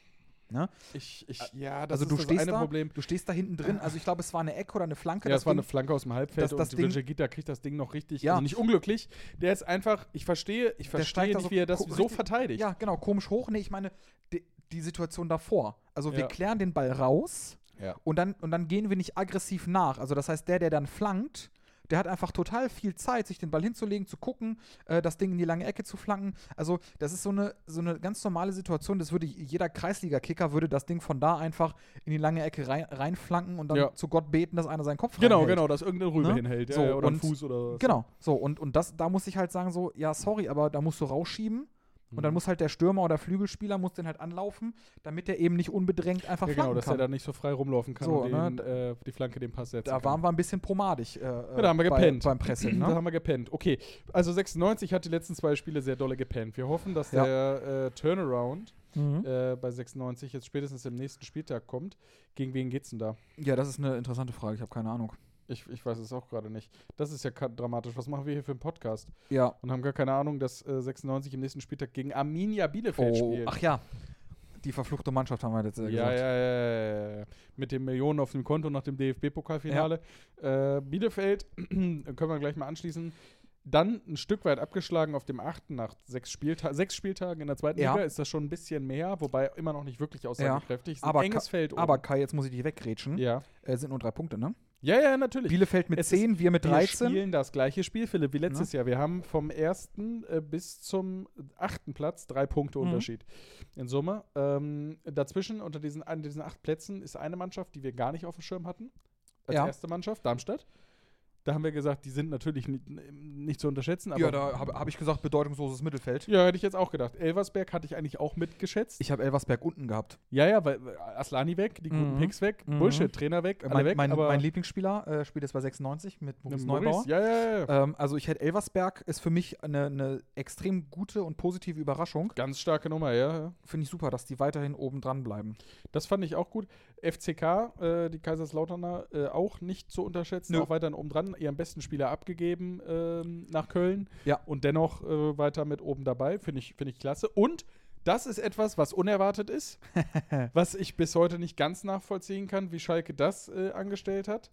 Ne? Ich, ich, ja, das Also ist du das stehst eine da, Problem. du stehst da hinten drin. Also ich glaube, es war eine Ecke oder eine Flanke. Ja, das es war eine Ding- Flanke aus dem Halbfeld das- das und Ding- Virgil Guitar kriegt das Ding noch richtig, Ja. also nicht unglücklich. Der ist einfach, ich verstehe, ich Der steigt verstehe da nicht, so wie er das ko- so richtig- verteidigt. Ja, genau, komisch hoch. Nee, ich meine, die, die Situation davor. Also wir Ja. klären den Ball raus Ja. und dann, und dann gehen wir nicht aggressiv nach. Also das heißt, der, der dann flankt, der hat einfach total viel Zeit, sich den Ball hinzulegen, zu gucken, äh, das Ding in die lange Ecke zu flanken. Also das ist so eine, so eine ganz normale Situation. Das würde jeder Kreisliga-Kicker würde das Ding von da einfach in die lange Ecke rein, reinflanken und dann Ja. zu Gott beten, dass einer seinen Kopf Genau, reinhält. genau, dass irgendeine Rübe Ne? hinhält, ja, So, ja, oder ein und- Fuß oder was. Genau, so und, und das, da muss ich halt sagen so, ja sorry, aber da musst du rausschieben und dann Mhm. muss halt der Stürmer oder Flügelspieler muss den halt anlaufen, damit der eben nicht unbedrängt einfach Ja, genau, flanken dass kann. er da nicht so frei rumlaufen kann So, und ne, den, äh, die Flanke den Pass setzen Da kann. waren wir ein bisschen pomadig. Äh, Ja, da haben wir bei, gepennt. Beim Pressing, Da ne? haben wir gepennt. Okay, also sechsundneunzig hat die letzten zwei Spiele sehr dolle gepennt. Wir hoffen, dass Ja. der äh, Turnaround Mhm. äh, bei sechsundneunzig jetzt spätestens im nächsten Spieltag kommt. Gegen wen geht's denn da? Ja, das ist eine interessante Frage. Ich habe keine Ahnung. Ich, ich weiß es auch gerade nicht. Das ist ja ka- dramatisch. Was machen wir hier für einen Podcast? Ja. Und haben gar keine Ahnung, dass äh, sechsundneunzig im nächsten Spieltag gegen Arminia Bielefeld Oh, spielt. ach ja. Die verfluchte Mannschaft haben wir jetzt äh, Ja, gesagt. ja, ja, ja, ja. Mit den Millionen auf dem Konto nach dem D F B-Pokalfinale. Äh, Bielefeld, können wir gleich mal anschließen. Dann ein Stück weit abgeschlagen auf dem achten nach sechs, Spielta sechs Spieltagen in der zweiten Ja. Liga. Ist das schon ein bisschen mehr, wobei immer noch nicht wirklich aussagekräftig. Ist ein Aber enges Ka- Feld oben. Aber Kai, jetzt muss ich dich weggrätschen. ja. Äh, sind nur drei Punkte, ne? ja, ja, natürlich. Bielefeld mit Es zehn, wir mit Wir dreizehn. spielen das gleiche Spiel, Philipp, wie letztes Jahr. Wir haben vom ersten äh, bis zum achten Platz drei Punkte Mhm. Unterschied in Summe. Ähm, dazwischen, unter diesen, an diesen acht Plätzen, ist eine Mannschaft, die wir gar nicht auf dem Schirm hatten. Als Ja. erste Mannschaft, Darmstadt. Da haben wir gesagt, die sind natürlich nicht, nicht zu unterschätzen. Aber Ja, da habe hab ich gesagt, bedeutungsloses Mittelfeld. ja, hätte ich jetzt auch gedacht. Elversberg hatte ich eigentlich auch mitgeschätzt. Ich habe Elversberg unten gehabt. ja, ja, weil weil Aslani weg, die guten Mhm. Picks weg, Mhm. Bullshit, Trainer weg, Äh, alle mein, weg. mein, aber mein Lieblingsspieler äh, spielt jetzt bei sechsundneunzig mit Maurice Maurice, Neubauer. ja, ja, ja. Ähm, also ich hätte Elversberg ist für mich eine, eine extrem gute und positive Überraschung. Ganz starke Nummer, ja, ja. Finde ich super, dass die weiterhin oben dran bleiben. Das fand ich auch gut. F C K, äh, die Kaiserslauterner, äh, auch nicht zu unterschätzen, Nö. auch weiterhin oben dran, ihren besten Spieler abgegeben ähm, nach Köln Ja. und dennoch äh, weiter mit oben dabei. Finde ich, find ich klasse. Und das ist etwas, was unerwartet ist, was ich bis heute nicht ganz nachvollziehen kann, wie Schalke das äh, angestellt hat.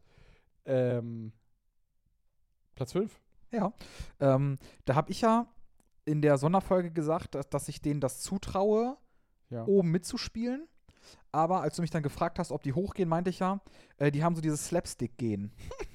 Ähm, Platz fünf. Ja. Ähm, da habe ich ja in der Sonderfolge gesagt, dass, dass ich denen das zutraue, Ja. oben mitzuspielen. Aber als du mich dann gefragt hast, ob die hochgehen, meinte ich ja, äh, die haben so dieses Slapstick-Gehen.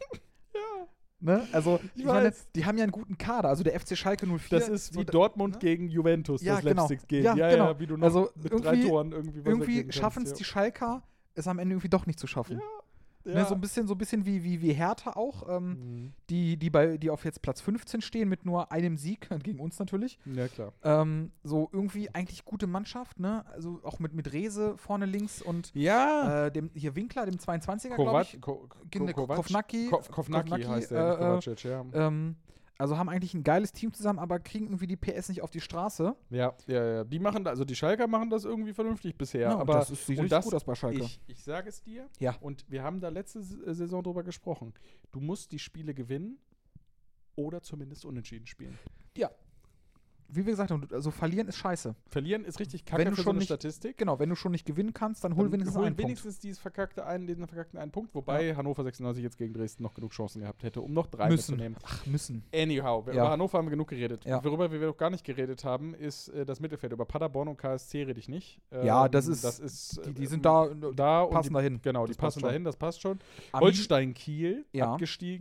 Ja. Ne? Also, Ich ich meine, weiß. die haben ja einen guten Kader. Also der F C Schalke null vier. Das ist wie so, Dortment ne? gegen Juventus, Ja, das genau. Slapsticks geht. Ja, Ja, genau. ja, wie du noch Also mit drei irgendwie- Toren irgendwie was Irgendwie dagegen schaffen es kannst, die Schalker, es am Ende irgendwie doch nicht zu schaffen. Ja. Ne, Ja. so ein bisschen, so ein bisschen wie, wie, wie Hertha auch, ähm, Mhm. die, die, bei, die auf jetzt Platz fünfzehn stehen mit nur einem Sieg, gegen uns natürlich. Ja, klar. Ähm, so irgendwie eigentlich gute Mannschaft, ne? Also auch mit, mit Rese vorne links und Ja. äh, dem hier Winkler, dem zweiundzwanziger, glaube Kovac, ich. Ko, Gine- Ko, Kovac, Kovnacki- Ko, Kovnacki Kovnacki, heißt der, nicht äh, äh, Kovacic, ja. Ähm, also haben eigentlich ein geiles Team zusammen, aber kriegen irgendwie die P S nicht auf die Straße. ja, ja, ja. Die machen, da- also die Schalker machen das irgendwie vernünftig bisher. Ja, und aber das ist, sieht und richtig das, gut aus bei Schalke. ich, ich sage es dir, Ja. und wir haben da letzte S- äh, Saison drüber gesprochen. Du musst die Spiele gewinnen oder zumindest unentschieden spielen. Wie wir gesagt haben, also verlieren ist scheiße. Verlieren ist richtig Wenn kacke du für so schon eine nicht- Statistik. Genau, wenn du schon nicht gewinnen kannst, dann hol Dann wenigstens hol einen Punkt. wenigstens dieses verkackte einen, diesen verkackten einen Punkt, wobei Hannover sechsundneunzig jetzt gegen Dresden noch genug Chancen gehabt hätte, um noch drei Müssen. mitzunehmen. Ach, müssen. Anyhow, wir- Ja. über Hannover haben wir genug geredet. Ja. Worüber wir noch gar nicht geredet haben, ist äh, das Mittelfeld. Über Paderborn und K S C rede ich nicht. Ja, das ist- das ist Die, die äh, sind da, da und passen die, dahin. Genau, Das die passt passen schon. dahin, das passt schon. Armin- Holstein Kiel Ja. abgestiegen.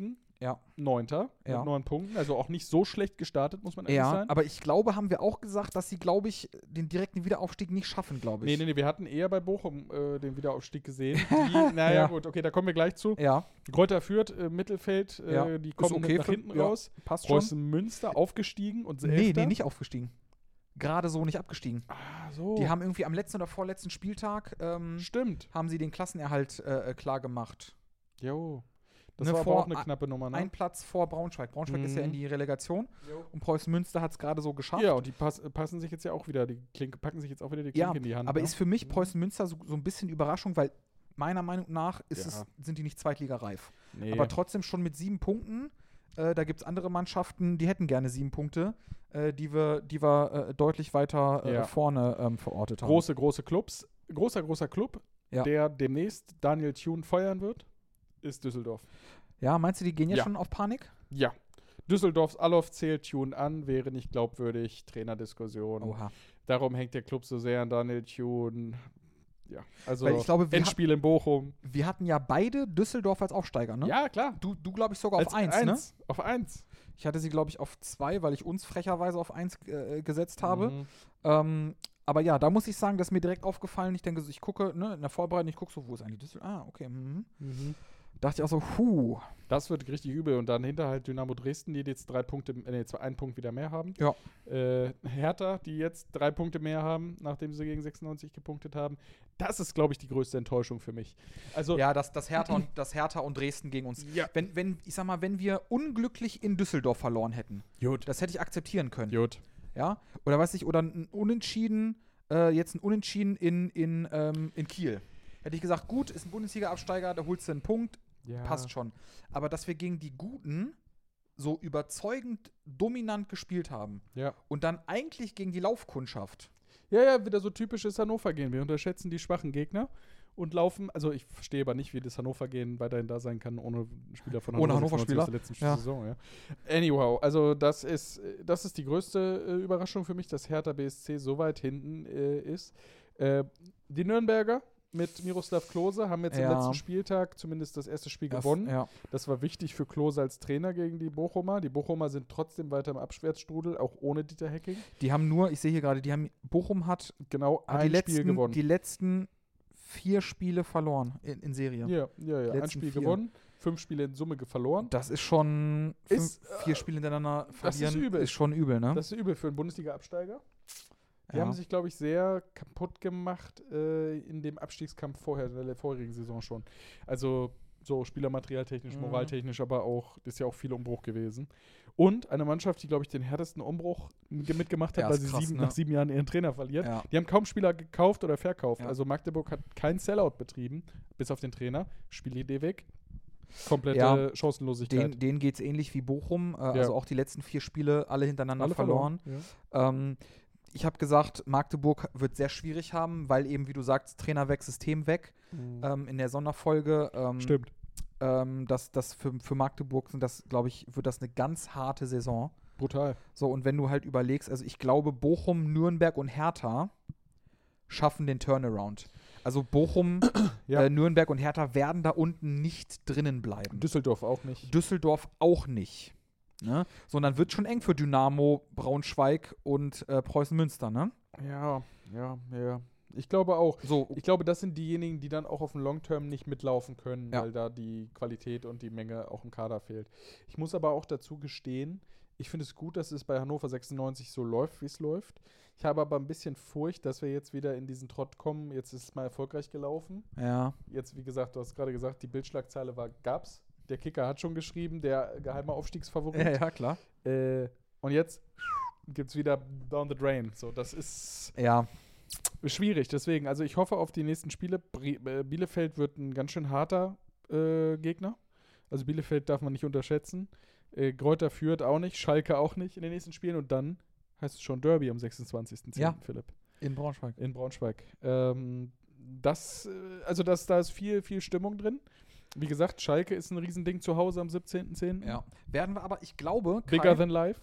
Ja. Neunter Ja. mit neun Punkten. Also auch nicht so schlecht gestartet, muss man ehrlich Ja, sein. aber ich glaube, haben wir auch gesagt, dass sie, glaube ich, den direkten Wiederaufstieg nicht schaffen, glaube Nee, ich. nee, nee, wir hatten eher bei Bochum äh, den Wiederaufstieg gesehen. Die, naja, Ja. gut, okay, da kommen wir gleich zu. Ja, Greuther Fürth, äh, Mittelfeld, äh, Ja. die Ist kommen okay nach für- hinten ja, raus. passt schon. Preußen Münster aufgestiegen und Nee, Elfter. nee, nicht aufgestiegen. Gerade so nicht abgestiegen. Ah, so. Die haben irgendwie am letzten oder vorletzten Spieltag ähm, Stimmt. haben sie den Klassenerhalt äh, klar gemacht. Jo. Das Ne, war aber vor auch eine knappe Nummer, ne? Ein Platz vor Braunschweig. Braunschweig ist ja Mhm. in die Relegation Jo. und Preußen Münster hat es gerade so geschafft. Ja, und die pass passen sich jetzt ja auch wieder, die Klinke, packen sich jetzt auch wieder die Klinke Ja, in die Hand. aber ne? ist für mich Mhm. Preußen Münster so, so ein bisschen Überraschung, weil meiner Meinung nach ist Ja. es, sind die nicht zweitligareif. Nee. Aber trotzdem schon mit sieben Punkten. Äh, da gibt es andere Mannschaften, die hätten gerne sieben Punkte, äh, die wir, die wir äh, deutlich weiter äh, Ja. vorne ähm, verortet haben. große, große Clubs. Großer, großer Club, Ja. der demnächst Daniel Thune feuern wird, ist Düsseldorf. Ja, meinst du, die gehen jetzt Ja. schon auf Panik? Ja. Düsseldorfs Allof zählt Thune an, wäre nicht glaubwürdig, Trainerdiskussion. Oha. Darum hängt der Club so sehr an Daniel Thune. Ja, also Weil ich glaube, wir, hat, Endspiel in Bochum. wir hatten ja beide Düsseldorf als Aufsteiger, ne? Ja, klar. Du, du glaube ich, sogar auf Als eins, ne? Auf eins. Ich hatte sie, glaube ich, auf zwei, weil ich uns frecherweise auf eins äh, gesetzt habe. Mhm. Ähm, aber ja, da muss ich sagen, das ist mir direkt aufgefallen. Ich denke, so, ich gucke, ne, in der Vorbereitung, ich gucke so, wo ist eigentlich Düsseldorf? Ah, okay. Mhm. Mhm. Dachte ich auch so, huh. Das wird richtig übel. Und dann hinter halt Dynamo Dresden, die jetzt drei Punkte, äh, nee, zwei, einen Punkt wieder mehr haben. Ja. Äh, Hertha, die jetzt drei Punkte mehr haben, nachdem sie gegen sechsundneunzig gepunktet haben. Das ist, glaube ich, die größte Enttäuschung für mich. Also, Ja, das, das, Hertha und, das Hertha und Dresden gegen uns. ja. Wenn, wenn, ich sag mal, wenn wir unglücklich in Düsseldorf verloren hätten, Gut. das hätte ich akzeptieren können. Gut. Ja? Oder weiß ich, oder ein Unentschieden, äh, jetzt ein Unentschieden in, in, ähm, in Kiel. Hätte ich gesagt, gut, ist ein Bundesliga-Absteiger, da holst du einen Punkt, Ja. passt schon. Aber dass wir gegen die Guten so überzeugend dominant gespielt haben Ja. und dann eigentlich gegen die Laufkundschaft. Ja, ja, wieder so typisches Hannover gehen. Wir unterschätzen die schwachen Gegner und laufen. Also, ich verstehe aber nicht, wie das Hannover gehen weiterhin da sein kann, ohne Spieler von Ohne Hannover Hannover-Spieler? aus der letzten Ja. Saison. Ja. Anyhow, also, das ist, das ist die größte äh, Überraschung für mich, dass Hertha B S C so weit hinten äh, ist. Äh, die Nürnberger mit Miroslav Klose haben jetzt Ja. am letzten Spieltag zumindest das erste Spiel Ja, gewonnen. Ja. Das war wichtig für Klose als Trainer gegen die Bochumer. Die Bochumer sind trotzdem weiter im Abwärtsstrudel, auch ohne Dieter Hecking. Die haben nur, ich sehe hier gerade, die haben, Bochum hat Genau hat ein die, Spiel letzten, gewonnen. die letzten vier Spiele verloren in, in Serie. Ja, ja, ja. Ein Letzten Spiel vier. gewonnen, fünf Spiele in Summe ge- verloren. Das ist schon fünf, Ist, äh, vier Spiele hintereinander das ist verlieren. übel. Ist schon übel, ne? Das ist übel für einen Bundesliga-Absteiger. Die Ja. haben sich, glaube ich, sehr kaputt gemacht äh, in dem Abstiegskampf vorher, in der vorherigen Saison schon. Also so spielermaterialtechnisch, Mhm. moraltechnisch, aber auch, ist ja auch viel Umbruch gewesen. Und eine Mannschaft, die, glaube ich, den härtesten Umbruch ge- mitgemacht hat, Ja, weil ist sie krass, sieben, ne? nach sieben Jahren ihren Trainer verliert. Ja. Die haben kaum Spieler gekauft oder verkauft. Ja. Also Magdeburg hat keinen Sellout betrieben, bis auf den Trainer. Spielidee weg. Komplette Ja, Chancenlosigkeit. Den, denen geht es ähnlich wie Bochum. Äh, Also auch die letzten vier Spiele alle hintereinander Alle verloren. Ja. Ähm, ich habe gesagt, Magdeburg wird sehr schwierig haben, weil eben, wie du sagst, Trainer weg, System weg. Mhm. Ähm, in der Sonderfolge. Ähm, Stimmt. Ähm, das, das für, für Magdeburg sind das, glaube ich, wird das eine ganz harte Saison. Brutal. So, und wenn du halt überlegst, also ich glaube, Bochum, Nürnberg und Hertha schaffen den Turnaround. Also Bochum, Ja. äh, Nürnberg und Hertha werden da unten nicht drinnen bleiben. Düsseldorf auch nicht. Düsseldorf auch nicht. Ne? Sondern wird schon eng für Dynamo, Braunschweig und äh, Preußen Münster, ne? Ja, ja, ja. Ich glaube auch. So, Ich glaube, das sind diejenigen, die dann auch auf dem Long-Term nicht mitlaufen können, Ja. weil da die Qualität und die Menge auch im Kader fehlt. Ich muss aber auch dazu gestehen, ich finde es gut, dass es bei Hannover sechsundneunzig so läuft, wie es läuft. Ich habe aber ein bisschen Furcht, dass wir jetzt wieder in diesen Trott kommen. Jetzt ist es mal erfolgreich gelaufen. ja. Jetzt, wie gesagt, du hast gerade gesagt, die Bildschlagzeile war, gab's. Der Kicker hat schon geschrieben, der geheime Aufstiegsfavorit. Ja, ja, klar. Äh, und jetzt gibt es wieder down the drain. So, das ist Ja, schwierig. Deswegen, also ich hoffe auf die nächsten Spiele. Brie äh, Bielefeld wird ein ganz schön harter äh, Gegner. Also Bielefeld darf man nicht unterschätzen. Äh, Greuther Fürth auch nicht, Schalke auch nicht in den nächsten Spielen. Und dann heißt es schon Derby am sechsundzwanzigsten zehnten Ja. Philipp. in Braunschweig. In Braunschweig. Ähm, das, äh, also das, da ist viel, viel Stimmung drin. Wie gesagt, Schalke ist ein Riesending zu Hause am siebzehnten zehnten Ja. Werden wir aber, ich glaube, Bigger Kai- than life.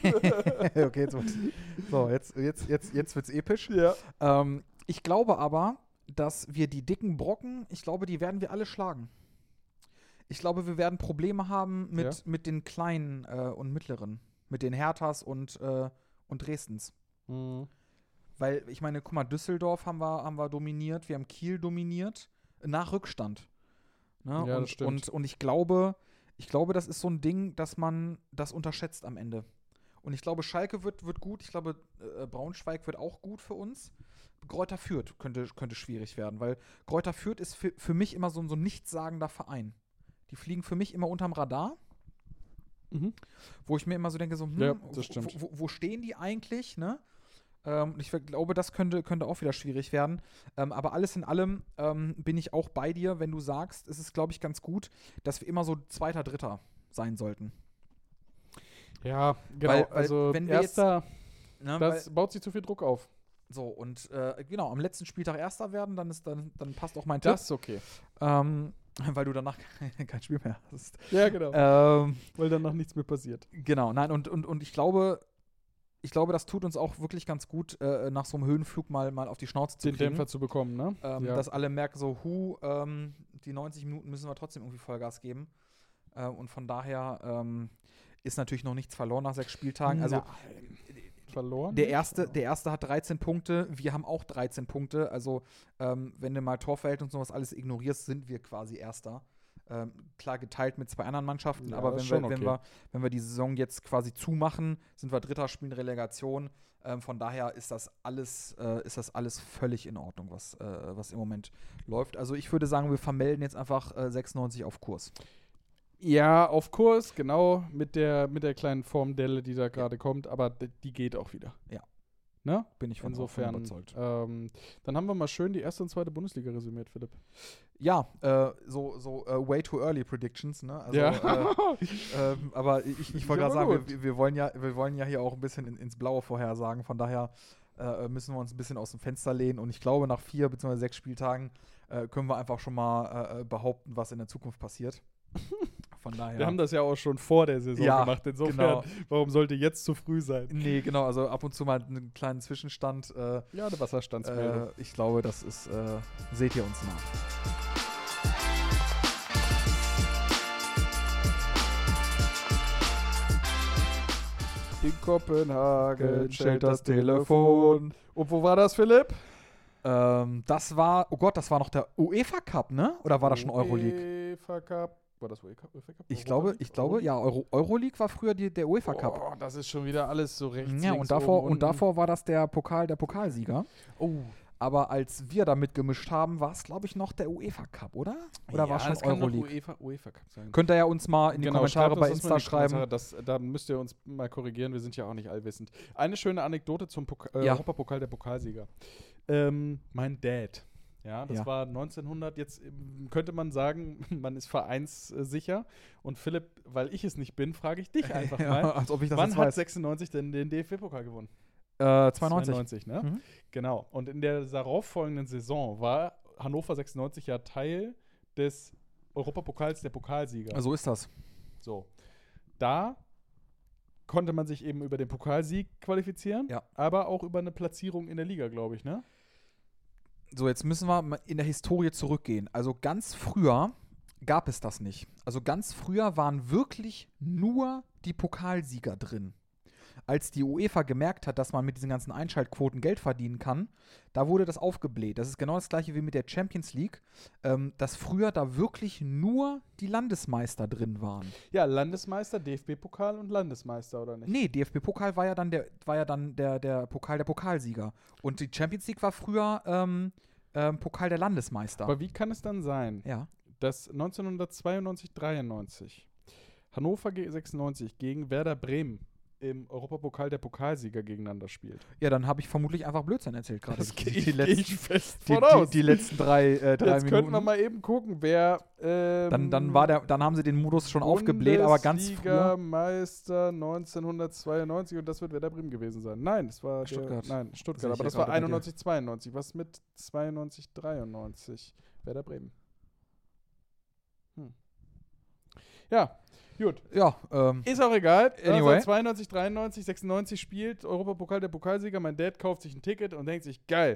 okay, jetzt wird's, so, jetzt, jetzt, jetzt, jetzt wird's episch. Ja. Ähm, ich glaube aber, dass wir die dicken Brocken, ich glaube, die werden wir alle schlagen. Ich glaube, wir werden Probleme haben mit, Ja. mit den kleinen äh, und mittleren. Mit den Herthas und, äh, und Dresdens. Mhm. Weil, ich meine, guck mal, Düsseldorf haben wir, haben wir dominiert, wir haben Kiel dominiert, nach Rückstand. Ne? Ja, das und, stimmt. Und, und ich glaube, ich glaube, das ist so ein Ding, dass man das unterschätzt am Ende. Und ich glaube, Schalke wird, wird gut, ich glaube, äh, Braunschweig wird auch gut für uns. Greuther Fürth könnte, könnte schwierig werden, weil Greuther Fürth ist für, für mich immer so, so ein nichtssagender Verein. Die fliegen für mich immer unterm Radar, Mhm. wo ich mir immer so denke, so, hm, Ja, das stimmt. Wo, wo, wo stehen die eigentlich, ne? Ähm, ich glaube, das könnte, könnte auch wieder schwierig werden. Ähm, aber alles in allem ähm, bin ich auch bei dir, wenn du sagst, es ist, glaube ich, ganz gut, dass wir immer so Zweiter, Dritter sein sollten. Ja, genau. Weil- weil also wenn wir erster, Ne? das Weil, baut sich zu viel Druck auf. so, und äh, genau, am letzten Spieltag Erster werden, dann, ist, dann, dann passt auch mein Das ist okay. Tipp. Ähm, weil du danach kein Spiel mehr hast. Ja, genau. Ähm, Weil dann noch nichts mehr passiert. Genau, nein, und, und, und ich glaube, ich glaube, das tut uns auch wirklich ganz gut, äh, nach so einem Höhenflug mal, mal auf die Schnauze zu Den kriegen. Dämpfer zu bekommen, ne? Ähm, ja. Dass alle merken, so, hu, ähm, die neunzig Minuten müssen wir trotzdem irgendwie Vollgas geben. Äh, und von daher ähm, ist natürlich noch nichts verloren nach sechs Spieltagen. Also Nein. Verloren? der nicht? erste, der erste hat dreizehn Punkte, wir haben auch dreizehn Punkte. Also ähm, wenn du mal Torverhältnis und sowas alles ignorierst, sind wir quasi Erster. Ähm, klar geteilt mit zwei anderen Mannschaften, Ja, aber das wenn ist wir, schon wenn, okay. wir, wenn wir die Saison jetzt quasi zumachen, sind wir Dritter, spielen Relegation. Ähm, von daher ist das alles, äh, ist das alles völlig in Ordnung, was, äh, was im Moment läuft. Also ich würde sagen, wir vermelden jetzt einfach äh, sechsundneunzig auf Kurs. Ja, auf Kurs, genau, mit der, mit der kleinen Formdelle, die da gerade kommt, aber d- die geht auch wieder. Ja. Ne? Bin ich von, von Insofern, überzeugt. ähm, dann haben wir mal schön die erste und zweite Bundesliga resümiert, Philipp. Ja, äh, so, so äh, way too early predictions, ne? Also, ja. äh, ähm, aber ich, ich wollte Ja, gerade sagen, gut. wir, wir, wollen ja, wir wollen ja hier auch ein bisschen in, ins Blaue vorhersagen. Von daher äh, müssen wir uns ein bisschen aus dem Fenster lehnen. Und ich glaube, nach vier bzw. sechs Spieltagen äh, können wir einfach schon mal äh, behaupten, was in der Zukunft passiert. Von daher. Wir haben das ja auch schon vor der Saison Ja, gemacht. Insofern, genau. warum sollte jetzt zu früh sein? Nee, genau, also ab und zu mal einen kleinen Zwischenstand. Äh, Ja, eine Wasserstandsmeldung. äh, ich glaube, das ist, äh, seht ihr uns nach. In Kopenhagen stellt das Telefon. Und wo war das, Philipp? Ähm, das war, oh Gott, das war noch der UEFA Cup, ne? Oder war das schon Euroleague? UEFA Cup. War das UEFA Cup? Ich glaube, ich glaube, ja, Euro, Euroleague war früher die, der UEFA Cup. Oh, das ist schon wieder alles so rechts. Ja, links, und davor, oben, und unten. davor war das der Pokal, der Pokalsieger. Oh. Aber als wir da mitgemischt haben, war es, glaube ich, noch der UEFA Cup, oder? Oder ja, war schon das kann doch Euroleague? UEFA, UEFA Cup sein. Könnt ihr ja uns mal in die Genau, Kommentare schreibt bei uns das mal Insta in die Kommentare, schreiben. Das, da müsst ihr uns mal korrigieren, wir sind ja auch nicht allwissend. Eine schöne Anekdote zum Pok äh, Ja. Europapokal der Pokalsieger. Ähm, mein Dad, ja, das Ja. war neunzehnhundert, jetzt ähm, könnte man sagen, man ist vereinssicher. Und Philipp, weil ich es nicht bin, frage ich dich einfach Ja, mal. als ob ich das Wann jetzt hat weiß. sechsundneunzig denn den D F B-Pokal gewonnen? Äh, zweiundneunzig. zweiundneunzig, ne? Mhm. Genau. Und in der darauffolgenden Saison war Hannover sechsundneunzig ja Teil des Europapokals der Pokalsieger. So ist das. So. Da konnte man sich eben über den Pokalsieg qualifizieren, Ja. aber auch über eine Platzierung in der Liga, glaube ich, ne? So, jetzt müssen wir mal in der Historie zurückgehen. Also ganz früher gab es das nicht. Also ganz früher waren wirklich nur die Pokalsieger drin. Als die UEFA gemerkt hat, dass man mit diesen ganzen Einschaltquoten Geld verdienen kann, da wurde das aufgebläht. Das ist genau das gleiche wie mit der Champions League, ähm, dass früher da wirklich nur die Landesmeister drin waren. Ja, Landesmeister, D F B-Pokal und Landesmeister, oder nicht? Nee, D F B-Pokal war ja dann der, war ja dann der, der Pokal der Pokalsieger. Und die Champions League war früher ähm, ähm, Pokal der Landesmeister. Aber wie kann es dann sein, Ja. dass neunzehnhundertzweiundneunzig, dreiundneunzig Hannover ge- sechsundneunzig gegen Werder Bremen im Europapokal der Pokalsieger gegeneinander spielt? Ja, dann habe ich vermutlich einfach Blödsinn erzählt gerade. Das Die- gehe die ich, letzten- geh ich fest die, von aus. die, die letzten drei, äh, drei Jetzt Minuten. könnten wir mal eben gucken, wer ähm, dann, dann, war der, dann haben sie den Modus schon aufgebläht, aber ganz früher. Meister neunzehnhundertzweiundneunzig, und das wird Werder Bremen gewesen sein. Nein, das war Stuttgart. Der, nein, Stuttgart, Sehe ich aber hier das war gerade bei dir. einundneunzig, zweiundneunzig. Was mit zweiundneunzig, dreiundneunzig? Werder Bremen. Hm. Ja, gut. Ja, ähm, Ist auch egal. Anyway. zweiundneunzig, dreiundneunzig, sechsundneunzig spielt Europapokal der Pokalsieger. Mein Dad kauft sich ein Ticket und denkt sich, geil,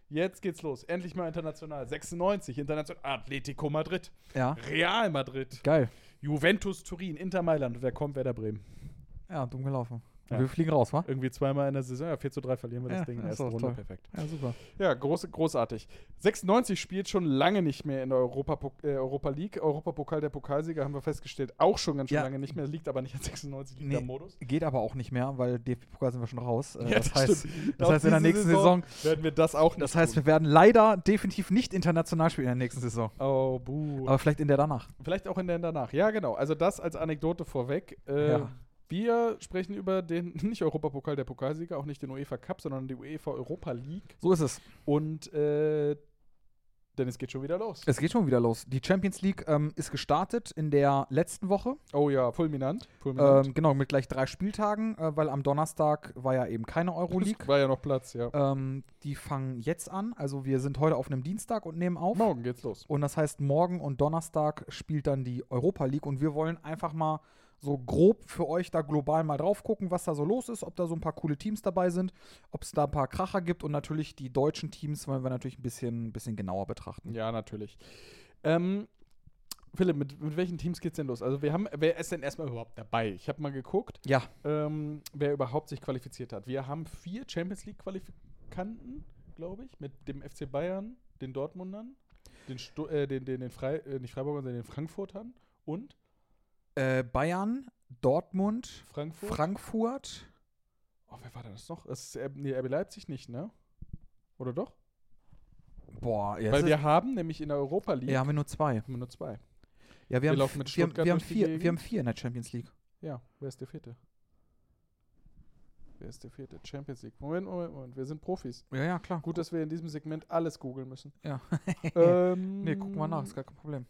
Jetzt geht's los. Endlich mal international. sechsundneunzig, international. Atletico Madrid. Ja. Real Madrid. Geil. Juventus Turin, Inter Mailand. Wer kommt, Werder Bremen. Ja, dumm gelaufen. Ja. Wir fliegen raus, wa? Irgendwie zweimal in der Saison. Ja, vier zu drei verlieren wir Ja, das Ding in der ist ersten doch Runde. toll. Perfekt. Ja, super. Ja, groß, großartig. sechsundneunzig spielt schon lange nicht mehr in der Europa, äh, Europa League. Europapokal der Pokalsieger haben wir festgestellt, auch schon ganz schön Ja. lange nicht mehr. Liegt aber nicht an sechsundneunzig, liegt Nee. am Modus. Geht aber auch nicht mehr, weil D F B-Pokal sind wir schon raus. Äh, Ja, das, das heißt, stimmt. das Auch heißt, in der diese nächsten Saison, werden wir das auch nicht das heißt, tun. wir werden leider definitiv nicht international spielen in der nächsten Saison. Oh, buh. Aber vielleicht in der danach. Vielleicht auch in der danach. Ja, genau. Also das als Anekdote vorweg. Äh, Ja. Wir sprechen über den, nicht Europapokal der Pokalsieger, auch nicht den UEFA Cup, sondern die UEFA Europa League. So ist es. Und äh, denn es geht schon wieder los. Es geht schon wieder los. Die Champions League ähm, ist gestartet in der letzten Woche. Oh ja, fulminant. fulminant. Ähm, genau, mit gleich drei Spieltagen, äh, weil am Donnerstag war ja eben keine Euroleague. War ja noch Platz, ja. Ähm, die fangen jetzt an. Also wir sind heute auf einem Dienstag und nehmen auf. Morgen geht's los. Und das heißt, morgen und Donnerstag spielt dann die Europa League. Und wir wollen einfach mal so grob für euch da global mal drauf gucken, was da so los ist, ob da so ein paar coole Teams dabei sind, ob es da ein paar Kracher gibt. Und natürlich die deutschen Teams wollen wir natürlich ein bisschen, ein bisschen genauer betrachten. Ja, natürlich. Ähm, Philipp, mit, mit welchen Teams geht's denn los? Also wir haben, wer ist denn erstmal überhaupt dabei? Ich habe mal geguckt, Ja, ähm, wer überhaupt sich qualifiziert hat. Wir haben vier Champions League Qualifikanten, glaube ich, mit dem F C Bayern, den Dortmundern, den, Stu äh, den, den, den Frei äh, nicht Freiburgern, sondern den Frankfurtern und äh, Bayern, Dortmund, Frankfurt. Frankfurt. Oh, wer war das noch? Das ist, äh, nee, R B Leipzig nicht, ne? Oder doch? Boah, jetzt Weil ist, wir haben nämlich in der Europa League ja, haben wir nur zwei. haben wir nur zwei. Ja, wir, Wir haben, laufen mit wir, haben, Stuttgart wir, haben durch die vier, Gegend. wir haben vier in der Champions League. Ja, wer ist der vierte? Wer ist der vierte? Champions League. Moment, Moment, Moment. Wir sind Profis. Ja, ja, klar. Gut, dass wir in diesem Segment alles googeln müssen. Ja. ähm, Nee, guck mal nach, ist gar kein Problem.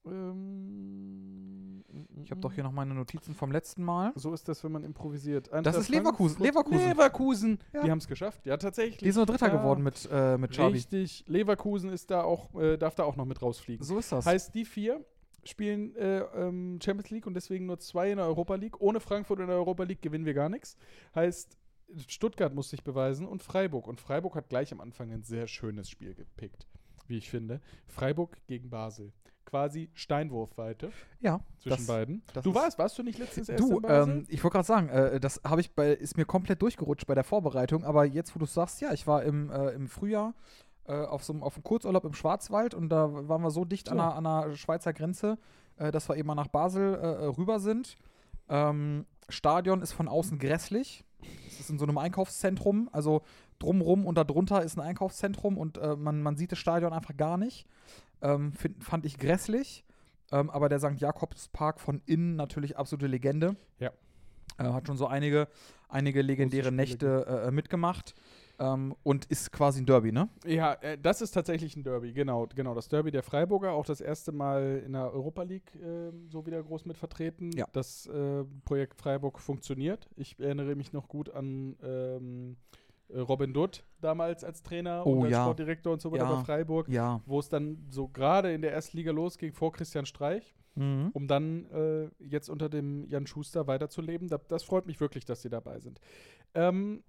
Ähm, Ich habe doch hier noch meine Notizen vom letzten Mal. So ist das, wenn man improvisiert. Das Eintracht ist Leverkusen. Frankfurt- Leverkusen. Leverkusen. Ja. Die haben es geschafft. Ja, tatsächlich. Die sind nur Dritter Ja, geworden mit, äh, mit Xavi. Richtig. Leverkusen ist da auch, äh, darf da auch noch mit rausfliegen. So ist das. Heißt, die vier spielen äh, ähm, Champions League und deswegen nur zwei in der Europa League. Ohne Frankfurt in der Europa League gewinnen wir gar nichts. Heißt, Stuttgart muss sich beweisen und Freiburg. Und Freiburg hat gleich am Anfang ein sehr schönes Spiel gepickt, wie ich finde. Freiburg gegen Basel. Quasi Steinwurfweite ja, zwischen das, beiden. das Du ist- warst, warst du nicht letztens erst Du, in Basel? ähm, ich wollte gerade sagen, äh, das habe ich bei, ist mir komplett durchgerutscht bei der Vorbereitung, aber jetzt, wo du sagst, ja, ich war im, äh, im Frühjahr äh, auf so einem auf einem Kurzurlaub im Schwarzwald und da waren wir so dicht an, So. der, an der Schweizer Grenze, äh, dass wir eben mal nach Basel äh, rüber sind. Ähm, Stadion ist von außen grässlich. Es ist in so einem Einkaufszentrum, also drumrum und darunter ist ein Einkaufszentrum und äh, man, man sieht das Stadion einfach gar nicht. Ähm, find, fand ich grässlich. Ähm, aber der Sankt Jakobspark von innen natürlich absolute Legende. Ja. Äh, hat schon so einige, einige legendäre Spiele Nächte äh, mitgemacht. Ähm, und ist quasi ein Derby, ne? Ja, äh, das ist tatsächlich ein Derby, genau, genau. Das Derby der Freiburger, auch das erste Mal in der Europa League äh, so wieder groß mit vertreten. Ja. Das äh, Projekt Freiburg funktioniert. Ich erinnere mich noch gut an ähm, äh, Robin Dutt damals als Trainer Oh, und als ja. Sportdirektor und so weiter Ja. bei Freiburg, Ja. wo es dann so gerade in der ersten Liga losging vor Christian Streich, Mhm. um dann äh, jetzt unter dem Jan Schuster weiterzuleben. Da, das freut mich wirklich, dass sie dabei sind. Ähm,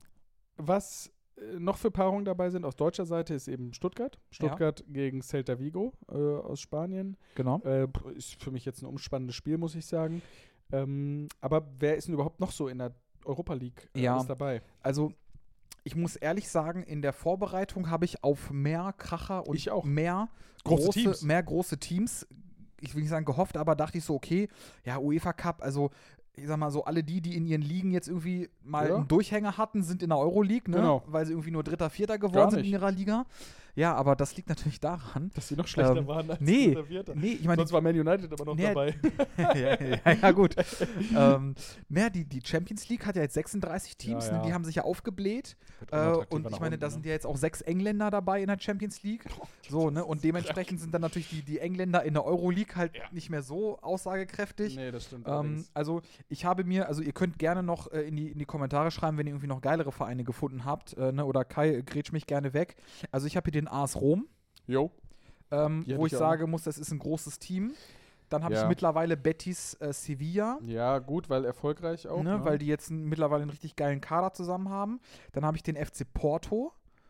was äh, noch für Paarungen dabei sind aus deutscher Seite ist eben Stuttgart. Stuttgart gegen Celta Vigo äh, aus Spanien. Genau. Äh, ist für mich jetzt ein umspannendes Spiel, muss ich sagen. Ähm, aber wer ist denn überhaupt noch so in der Europa League äh, Ja. alles dabei? Also, ich muss ehrlich sagen, in der Vorbereitung habe ich auf mehr Kracher und Ich auch. mehr Große große, Teams. mehr große Teams, ich will nicht sagen gehofft, aber dachte ich so, okay, ja, UEFA Cup, also ich sag mal so, alle die, die in ihren Ligen jetzt irgendwie mal Ja. einen Durchhänger hatten, sind in der Euroleague, ne? Genau. Weil sie irgendwie nur Dritter, Vierter Gar geworden sind in nicht. ihrer Liga. Ja, aber das liegt natürlich daran. Dass sie noch schlechter Ähm, waren als nee, Dritter, Vierter. Nee, ich meine, Sonst war Man United aber noch Nee, dabei. ja, ja, ja, gut. ähm, naja, die, die Champions League hat ja jetzt sechsunddreißig Teams, Ja, ne, ja. die haben sich ja aufgebläht. Wird Äh, unattraktiver und ich nach meine, unten, da ne? sind ja jetzt auch sechs Engländer dabei in der Champions League. So, ne? Und dementsprechend sind dann natürlich die, die Engländer in der Euroleague halt Ja. nicht mehr so aussagekräftig. Nee, das stimmt. Ähm, allerdings. also ich habe mir, also ihr könnt gerne noch äh, in, die, in die Kommentare schreiben, wenn ihr irgendwie noch geilere Vereine gefunden habt, äh, ne? Oder Kai, äh, grätsch mich gerne weg. Also ich habe hier den A S Rom, Jo. ähm, Die hatte wo ich ich auch. sagen muss, das ist ein großes Team. Dann habe Ja. ich mittlerweile Betis äh, Sevilla. Ja, gut, weil erfolgreich auch. Ne, Ne? weil die jetzt n- mittlerweile einen richtig geilen Kader zusammen haben. Dann habe ich den F C Porto.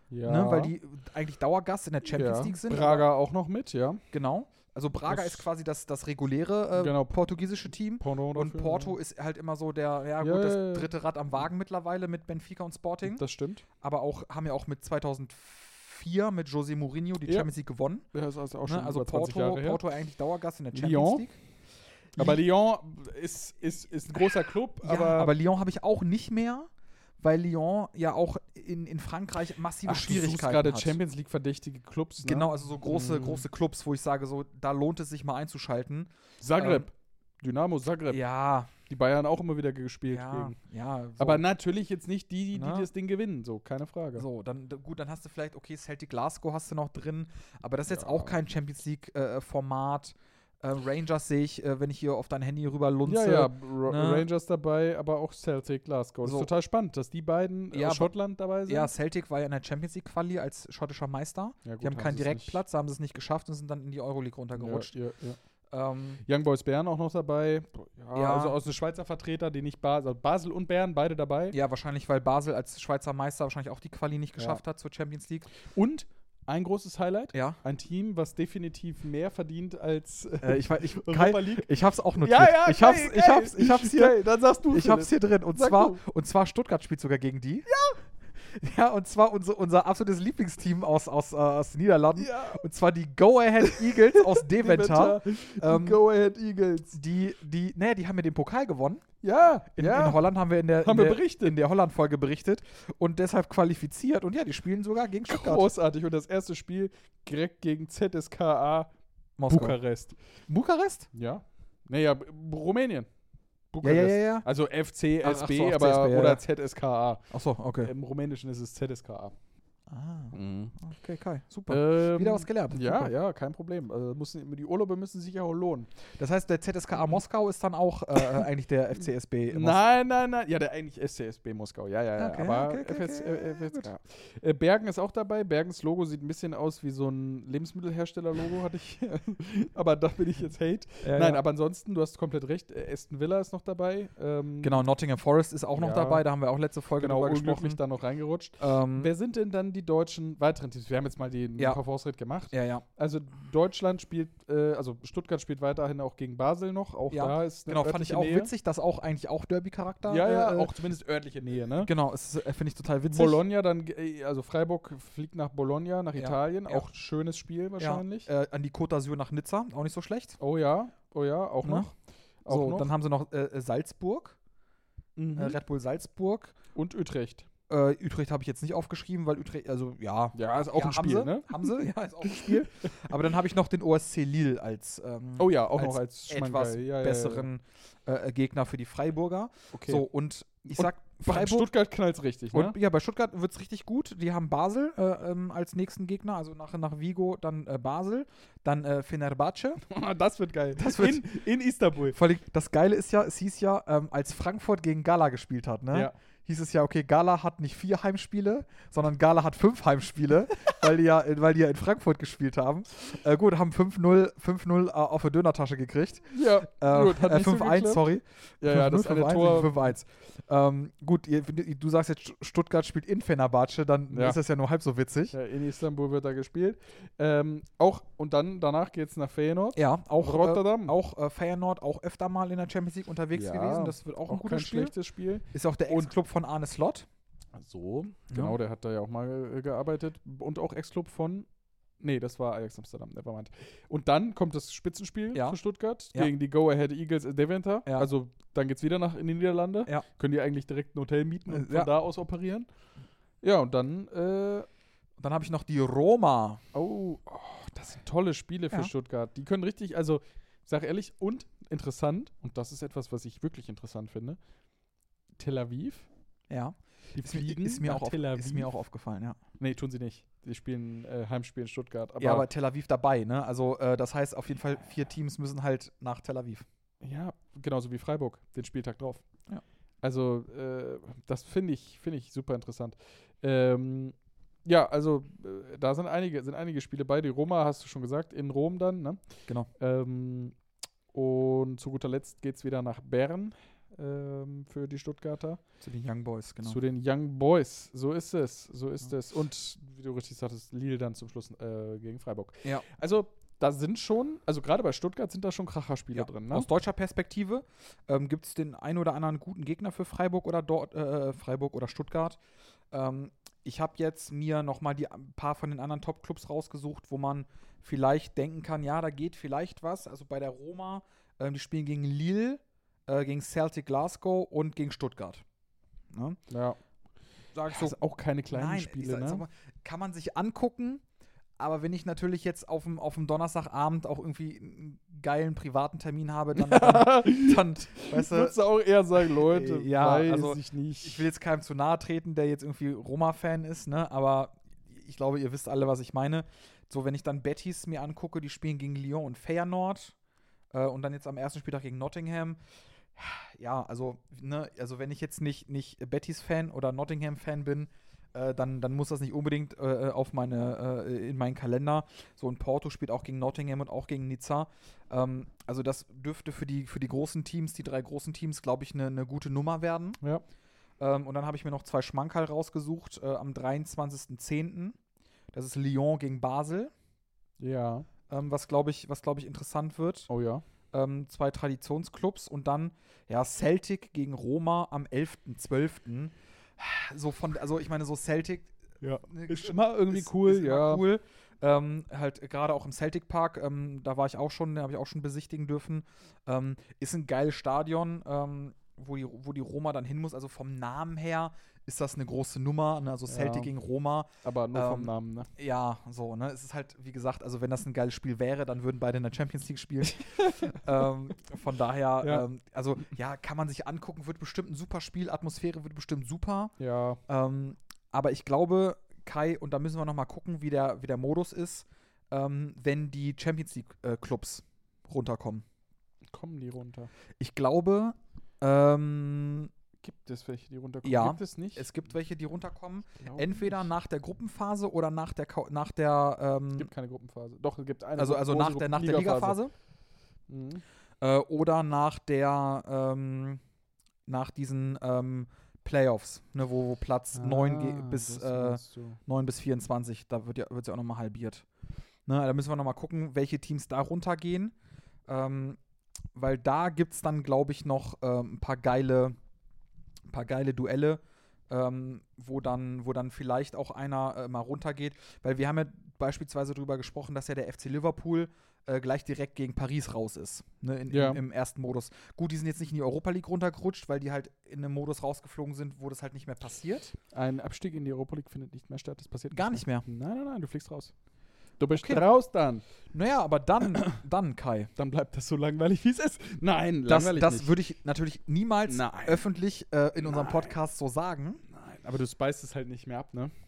Ja. ne, weil die eigentlich Dauergast in der Champions ja. League sind. Braga auch noch mit, ja. Genau. Also Braga Das- ist quasi das, das reguläre äh, Genau. portugiesische Team. Pendant Und dafür, Porto ja. ist halt immer so der, ja, Ja, gut, das ja, ja. dritte Rad am Wagen mittlerweile mit Benfica und Sporting. Das stimmt. Aber auch, haben ja auch mit zweitausendvier mit José Mourinho die Ja. Champions League gewonnen. Ja, ist also auch Ne? schon Also über zwanzig Porto, Jahre her. Porto eigentlich Dauergast in der Champions Lyon. League. Aber Li- Lyon ist, ist, ist ein großer Club, ja, aber, aber Lyon habe ich auch nicht mehr, weil Lyon ja auch in, in Frankreich massive Ach, du suchst Schwierigkeiten gerade hat. Champions League verdächtige Clubs, ne? Genau, also so große, Mhm. große Clubs, wo ich sage, so, da lohnt es sich mal einzuschalten. Zagreb. Dynamo Zagreb. Ja, Die Bayern auch immer wieder gespielt ja, gegen. ja. So. Aber natürlich jetzt nicht die, die, die Na? das Ding gewinnen, so, keine Frage. So, dann d- gut, dann hast du vielleicht, okay, Celtic Glasgow hast du noch drin, aber das ist jetzt Ja. auch kein Champions League-Format. Äh, Rangers sehe ich, äh, wenn ich hier auf dein Handy rüber lunze. Ja, ja, Ra- ne? Rangers dabei, aber auch Celtic Glasgow. Das So. ist total spannend, dass die beiden Ja, aus Schottland dabei sind. Ja, Celtic war ja in der Champions League-Quali als schottischer Meister. Ja, gut, die haben keinen sie es Direktplatz, da haben sie es nicht geschafft und sind dann in die Euroleague nicht. runtergerutscht. Ja, ja, ja. Ähm, Young Boys Bern auch noch dabei. Ja, Ja. Also aus den Schweizer Vertreter, die nicht Basel, also Basel und Bern, beide dabei. ja, wahrscheinlich, weil Basel als Schweizer Meister wahrscheinlich auch die Quali nicht Ja. geschafft hat zur Champions League. Und ein großes Highlight, Ja. ein Team, was definitiv mehr verdient als Äh, ich weiß, ich, Europa League. ich hab's auch notiert. Ja, ja, ich hab's, geil, ich hab's, geil. ich hab's hier. Geil, dann sagst du Ich hab's hier drin. Und Sag zwar, du. und zwar Stuttgart spielt sogar gegen die. Ja! Ja, und zwar unser, unser absolutes Lieblingsteam aus, aus, äh, aus den Niederlanden. Ja. Und zwar die Go Ahead Eagles aus Deventer. Die Ähm, Go Ahead Eagles. Die, die, ne, die haben ja den Pokal gewonnen. Ja, In, ja. in Holland haben wir in der, Haben in wir der, berichtet. in der Holland-Folge berichtet und deshalb qualifiziert. Und ja, die spielen sogar gegen Stuttgart. Großartig. Und das erste Spiel direkt gegen Z S K A Moskau. Bukarest. Bukarest? Ja. Naja, B- Rumänien. Ja, Bukarest. ja, ja, ja. Also F C Ach, S ach B, so, F C aber S B, ja, oder ja. Z S K A. Achso, okay. Im Rumänischen ist es Z S K A. Ah, Mhm. okay, Kai. Super. Ähm, Wieder was gelernt. Ja, Super. ja, kein Problem. Also müssen, die Urlaube müssen sich ja auch lohnen. Das heißt, der Z S K A Moskau ist dann auch äh, eigentlich der F C S B. Mos- Nein, nein, nein. Ja, der eigentlich S C S B Moskau. Ja, ja, ja. Okay, aber okay, okay, F S, okay, äh, F S gut. K. Äh, Bergen ist auch dabei. Bergens Logo sieht ein bisschen aus wie so ein Lebensmittelhersteller-Logo, hatte ich. Aber da bin ich jetzt Hate. Ja, Nein, ja. aber ansonsten, du hast komplett recht. Äh, Aston Villa ist noch dabei. Ähm, Genau, Nottingham Forest ist auch noch Ja. dabei. Da haben wir auch letzte Folge Genau, drüber unglücklich gesprochen. da noch reingerutscht. Ähm, Wer sind denn dann die deutschen weiteren Teams? Wir haben jetzt mal den Ja. Verfahrensritt gemacht. ja, ja. Also Deutschland spielt, äh, also Stuttgart spielt weiterhin auch gegen Basel noch. Auch Ja, da ist eine Genau, fand ich örtliche auch Nähe. witzig, dass auch eigentlich auch Derby-Charakter. Ja, ja, äh, auch zumindest örtliche Nähe, ne? Genau, es ist, äh, finde ich total witzig. Bologna dann, äh, also Freiburg fliegt nach Bologna, nach Ja, Italien. ja. Auch schönes Spiel wahrscheinlich. Ja, äh, an die Côte d'Azur nach Nizza, auch nicht so schlecht. Oh ja, oh ja, auch Ne? noch. Auch So, noch. dann haben sie noch äh, äh, Salzburg, Mhm. äh, Red Bull Salzburg. Und Utrecht. Äh, Utrecht habe ich jetzt nicht aufgeschrieben, weil Utrecht, also ja. Ja, ist auch ja, ein haben Spiel, sie, ne? Haben sie, ja, ist auch ein Spiel. Aber dann habe ich noch den O S C Lille als, ähm, Oh ja, auch als noch als etwas Schmankerl. ja, ja, besseren äh, Gegner für die Freiburger. Ja. Okay. So, und ich Und sag, Bei Freiburg. Stuttgart knallt's richtig, ne? Und ja, bei Stuttgart wird es richtig gut. Die haben Basel äh, ähm, als nächsten Gegner, also nach, nach Vigo dann äh, Basel, dann äh, Fenerbahce. das wird geil. Das wird- in, in Istanbul. Vor allem, das Geile ist ja, es hieß ja, ähm, als Frankfurt gegen Gala gespielt hat, ne? Ja. Hieß es ja, okay, Gala hat nicht vier Heimspiele, sondern Gala hat fünf Heimspiele, weil, die ja, weil die ja in Frankfurt gespielt haben. Äh, gut, haben fünf null fünf null äh, auf eine Dönertasche gekriegt. Ja, Äh, gut, hat äh, nicht so fünf eins, geklappt. sorry. Ja, ja, das eine Tor. fünf eins. Ähm, gut, ihr, du sagst jetzt, Stuttgart spielt in Fenerbahce, dann Ja. ist das ja nur halb so witzig. Ja, in Istanbul wird da gespielt. Ähm, auch, und dann, danach geht's nach Feyenoord. Ja, auch Rotterdam. Äh, auch äh, Feyenoord, auch öfter mal in der Champions League unterwegs Ja, gewesen. Das wird auch, ein Auch gutes kein Spiel. schlechtes Spiel. Ist auch der Und- Ex-Club von Arne Slot. So, genau, der hat da ja auch mal äh, gearbeitet. Und auch Ex-Club von. Nee, das war Ajax Amsterdam, nevermind. Und dann kommt das Spitzenspiel Ja. für Stuttgart Ja. gegen die Go Ahead Eagles in Deventer. Ja. Also dann geht's wieder nach in die Niederlande. Ja. Können die eigentlich direkt ein Hotel mieten und Äh, von ja. da aus operieren. Ja, und dann, äh, Und dann habe ich noch die Roma. oh, oh, das sind tolle Spiele für Ja. Stuttgart. Die können richtig, also, ich sag ehrlich, und interessant, und das ist etwas, was ich wirklich interessant finde, Tel Aviv. Ja. Die Ist, mir- fliegen ist, mir nach auch auf, Tel Aviv. ist mir auch aufgefallen, ja. Nee, tun sie nicht. Sie spielen äh, Heimspiel in Stuttgart. Aber ja, aber Tel Aviv dabei, ne? Also, äh, das heißt auf jeden Fall, vier Teams müssen halt nach Tel Aviv. ja, genauso wie Freiburg, den Spieltag drauf. Ja. Also, äh, das finde ich, finde ich super interessant. Ähm, ja, also, äh, da sind einige, sind einige Spiele bei. Die Roma, hast du schon gesagt, in Rom dann, ne? Genau. Ähm, und zu guter Letzt geht es wieder nach Bern. ähm, für die Stuttgarter. Zu den Young Boys, genau. Zu den Young Boys, so ist es, so ist ja. es. Und wie du richtig sagtest, Lille dann zum Schluss äh, gegen Freiburg. Ja. Also da sind schon, also gerade bei Stuttgart sind da schon Kracherspiele ja. drin. Ne? Aus deutscher Perspektive ähm, gibt es den einen oder anderen guten Gegner für Freiburg oder dort, äh, Freiburg oder Stuttgart. Ähm, ich habe jetzt mir nochmal ein paar von den anderen Top-Clubs rausgesucht, wo man vielleicht denken kann, ja, da geht vielleicht was. Also bei der Roma, ähm, die spielen gegen Lille, äh, gegen Celtic Glasgow und gegen Stuttgart. Ne? Ja. Sag ich Ja, so, ist auch keine kleinen nein, Spiele, ich sag, ne? sag mal, kann man sich angucken, aber wenn ich natürlich jetzt auf dem, auf dem Donnerstagabend auch irgendwie einen geilen privaten Termin habe, dann, dann, dann weißt du, würdest du auch eher sagen, Leute, äh, ja, weiß also ich nicht. Ich will jetzt keinem zu nahe treten, der jetzt irgendwie Roma-Fan ist, ne? Aber ich glaube, ihr wisst alle, was ich meine. So, wenn ich dann Betis mir angucke, die spielen gegen Lyon und Feyenoord äh, und dann jetzt am ersten Spieltag gegen Nottingham. Ja, also, ne, also wenn ich jetzt nicht, nicht Betis-Fan oder Nottingham-Fan bin, äh, dann, dann muss das nicht unbedingt äh, auf meine, äh, in meinen Kalender. So ein Porto spielt auch gegen Nottingham und auch gegen Nizza. Ähm, also das dürfte für die, für die großen Teams, die drei großen Teams, glaube ich, eine ne gute Nummer werden. Ja. Ähm, und dann habe ich mir noch zwei Schmankerl rausgesucht äh, am dreiundzwanzigsten zehnten Das ist Lyon gegen Basel. Ja. Ähm, was, glaube ich, was, glaub ich, interessant wird. Oh ja. Ähm, zwei Traditionsclubs und dann ja Celtic gegen Roma am elften zwölften So von, also ich meine, so Celtic ja. ne, ist immer irgendwie ist, cool, ist immer ja. cool. Ähm, halt gerade auch im Celtic Park, ähm, da war ich auch schon, da habe ich auch schon besichtigen dürfen. Ähm, ist ein geiles Stadion, ähm, wo die, wo die Roma dann hin muss. Also vom Namen her ist das eine große Nummer, ne? Also Celtic Ja. gegen Roma. Aber nur ähm, vom Namen, ne? Ja, so, ne? Es ist halt, wie gesagt, also wenn das ein geiles Spiel wäre, dann würden beide in der Champions League spielen. ähm, von daher, Ja. Ähm, also ja, kann man sich angucken, wird bestimmt ein super Spiel, Atmosphäre wird bestimmt super. Ja. Ähm, aber ich glaube, Kai, und da müssen wir noch mal gucken, wie der, wie der Modus ist, ähm, wenn die Champions League-Clubs äh, runterkommen. Kommen die runter? Ich glaube, ähm, Gibt es welche, die runterkommen? Ja, Gibt es nicht? es gibt welche, die runterkommen. Glaube Entweder nicht. nach der Gruppenphase oder nach der, Ka- nach der ähm, Es gibt keine Gruppenphase. Doch, es gibt eine. also, also große nach der, nach der Ligaphase. Ligaphase. Mhm. Äh, oder nach der, ähm, nach diesen ähm, Playoffs, ne, wo, wo Platz neun ge- bis, das äh, meinst du. neun bis vierundzwanzig, da wird ja, wird's ja auch nochmal halbiert. Ne, da müssen wir nochmal gucken, welche Teams da runtergehen. Ähm, weil da gibt es dann, glaube ich, noch ähm, ein paar geile, ein paar geile Duelle, ähm, wo, dann, wo dann vielleicht auch einer äh, mal runtergeht. Weil wir haben ja beispielsweise darüber gesprochen, dass ja der F C Liverpool äh, gleich direkt gegen Paris raus ist, ne, in, Ja. im, im ersten Modus. Gut, die sind jetzt nicht in die Europa League runtergerutscht, weil die halt in einem Modus rausgeflogen sind, wo das halt nicht mehr passiert. Ein Abstieg in die Europa League findet nicht mehr statt. Das passiert Gar nicht mehr. Nein, nein, nein, du fliegst raus. Du bist Okay. raus dann. Naja, aber dann, dann Kai. Dann bleibt das so langweilig, wie es ist. Nein, Das, langweilig das nicht. würde ich natürlich niemals Nein. öffentlich äh, in unserem Nein. Podcast so sagen. Nein, aber du speist es halt nicht mehr ab, ne?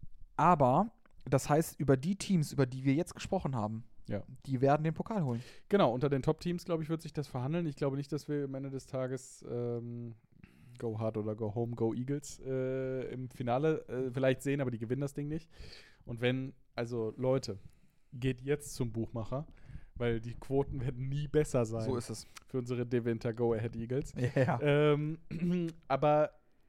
Aber das heißt, über die Teams, über die wir jetzt gesprochen haben, Ja. die werden den Pokal holen. Genau, unter den Top-Teams, glaube ich, wird sich das verhandeln. Ich glaube nicht, dass wir am Ende des Tages ähm, Go Hard oder Go Home, Go Eagles äh, im Finale äh, vielleicht sehen, aber die gewinnen das Ding nicht. Und wenn, also Leute, geht jetzt zum Buchmacher, weil die Quoten werden nie besser sein So ist es. für unsere Deventer Go Ahead Eagles. Ja. Ähm, aber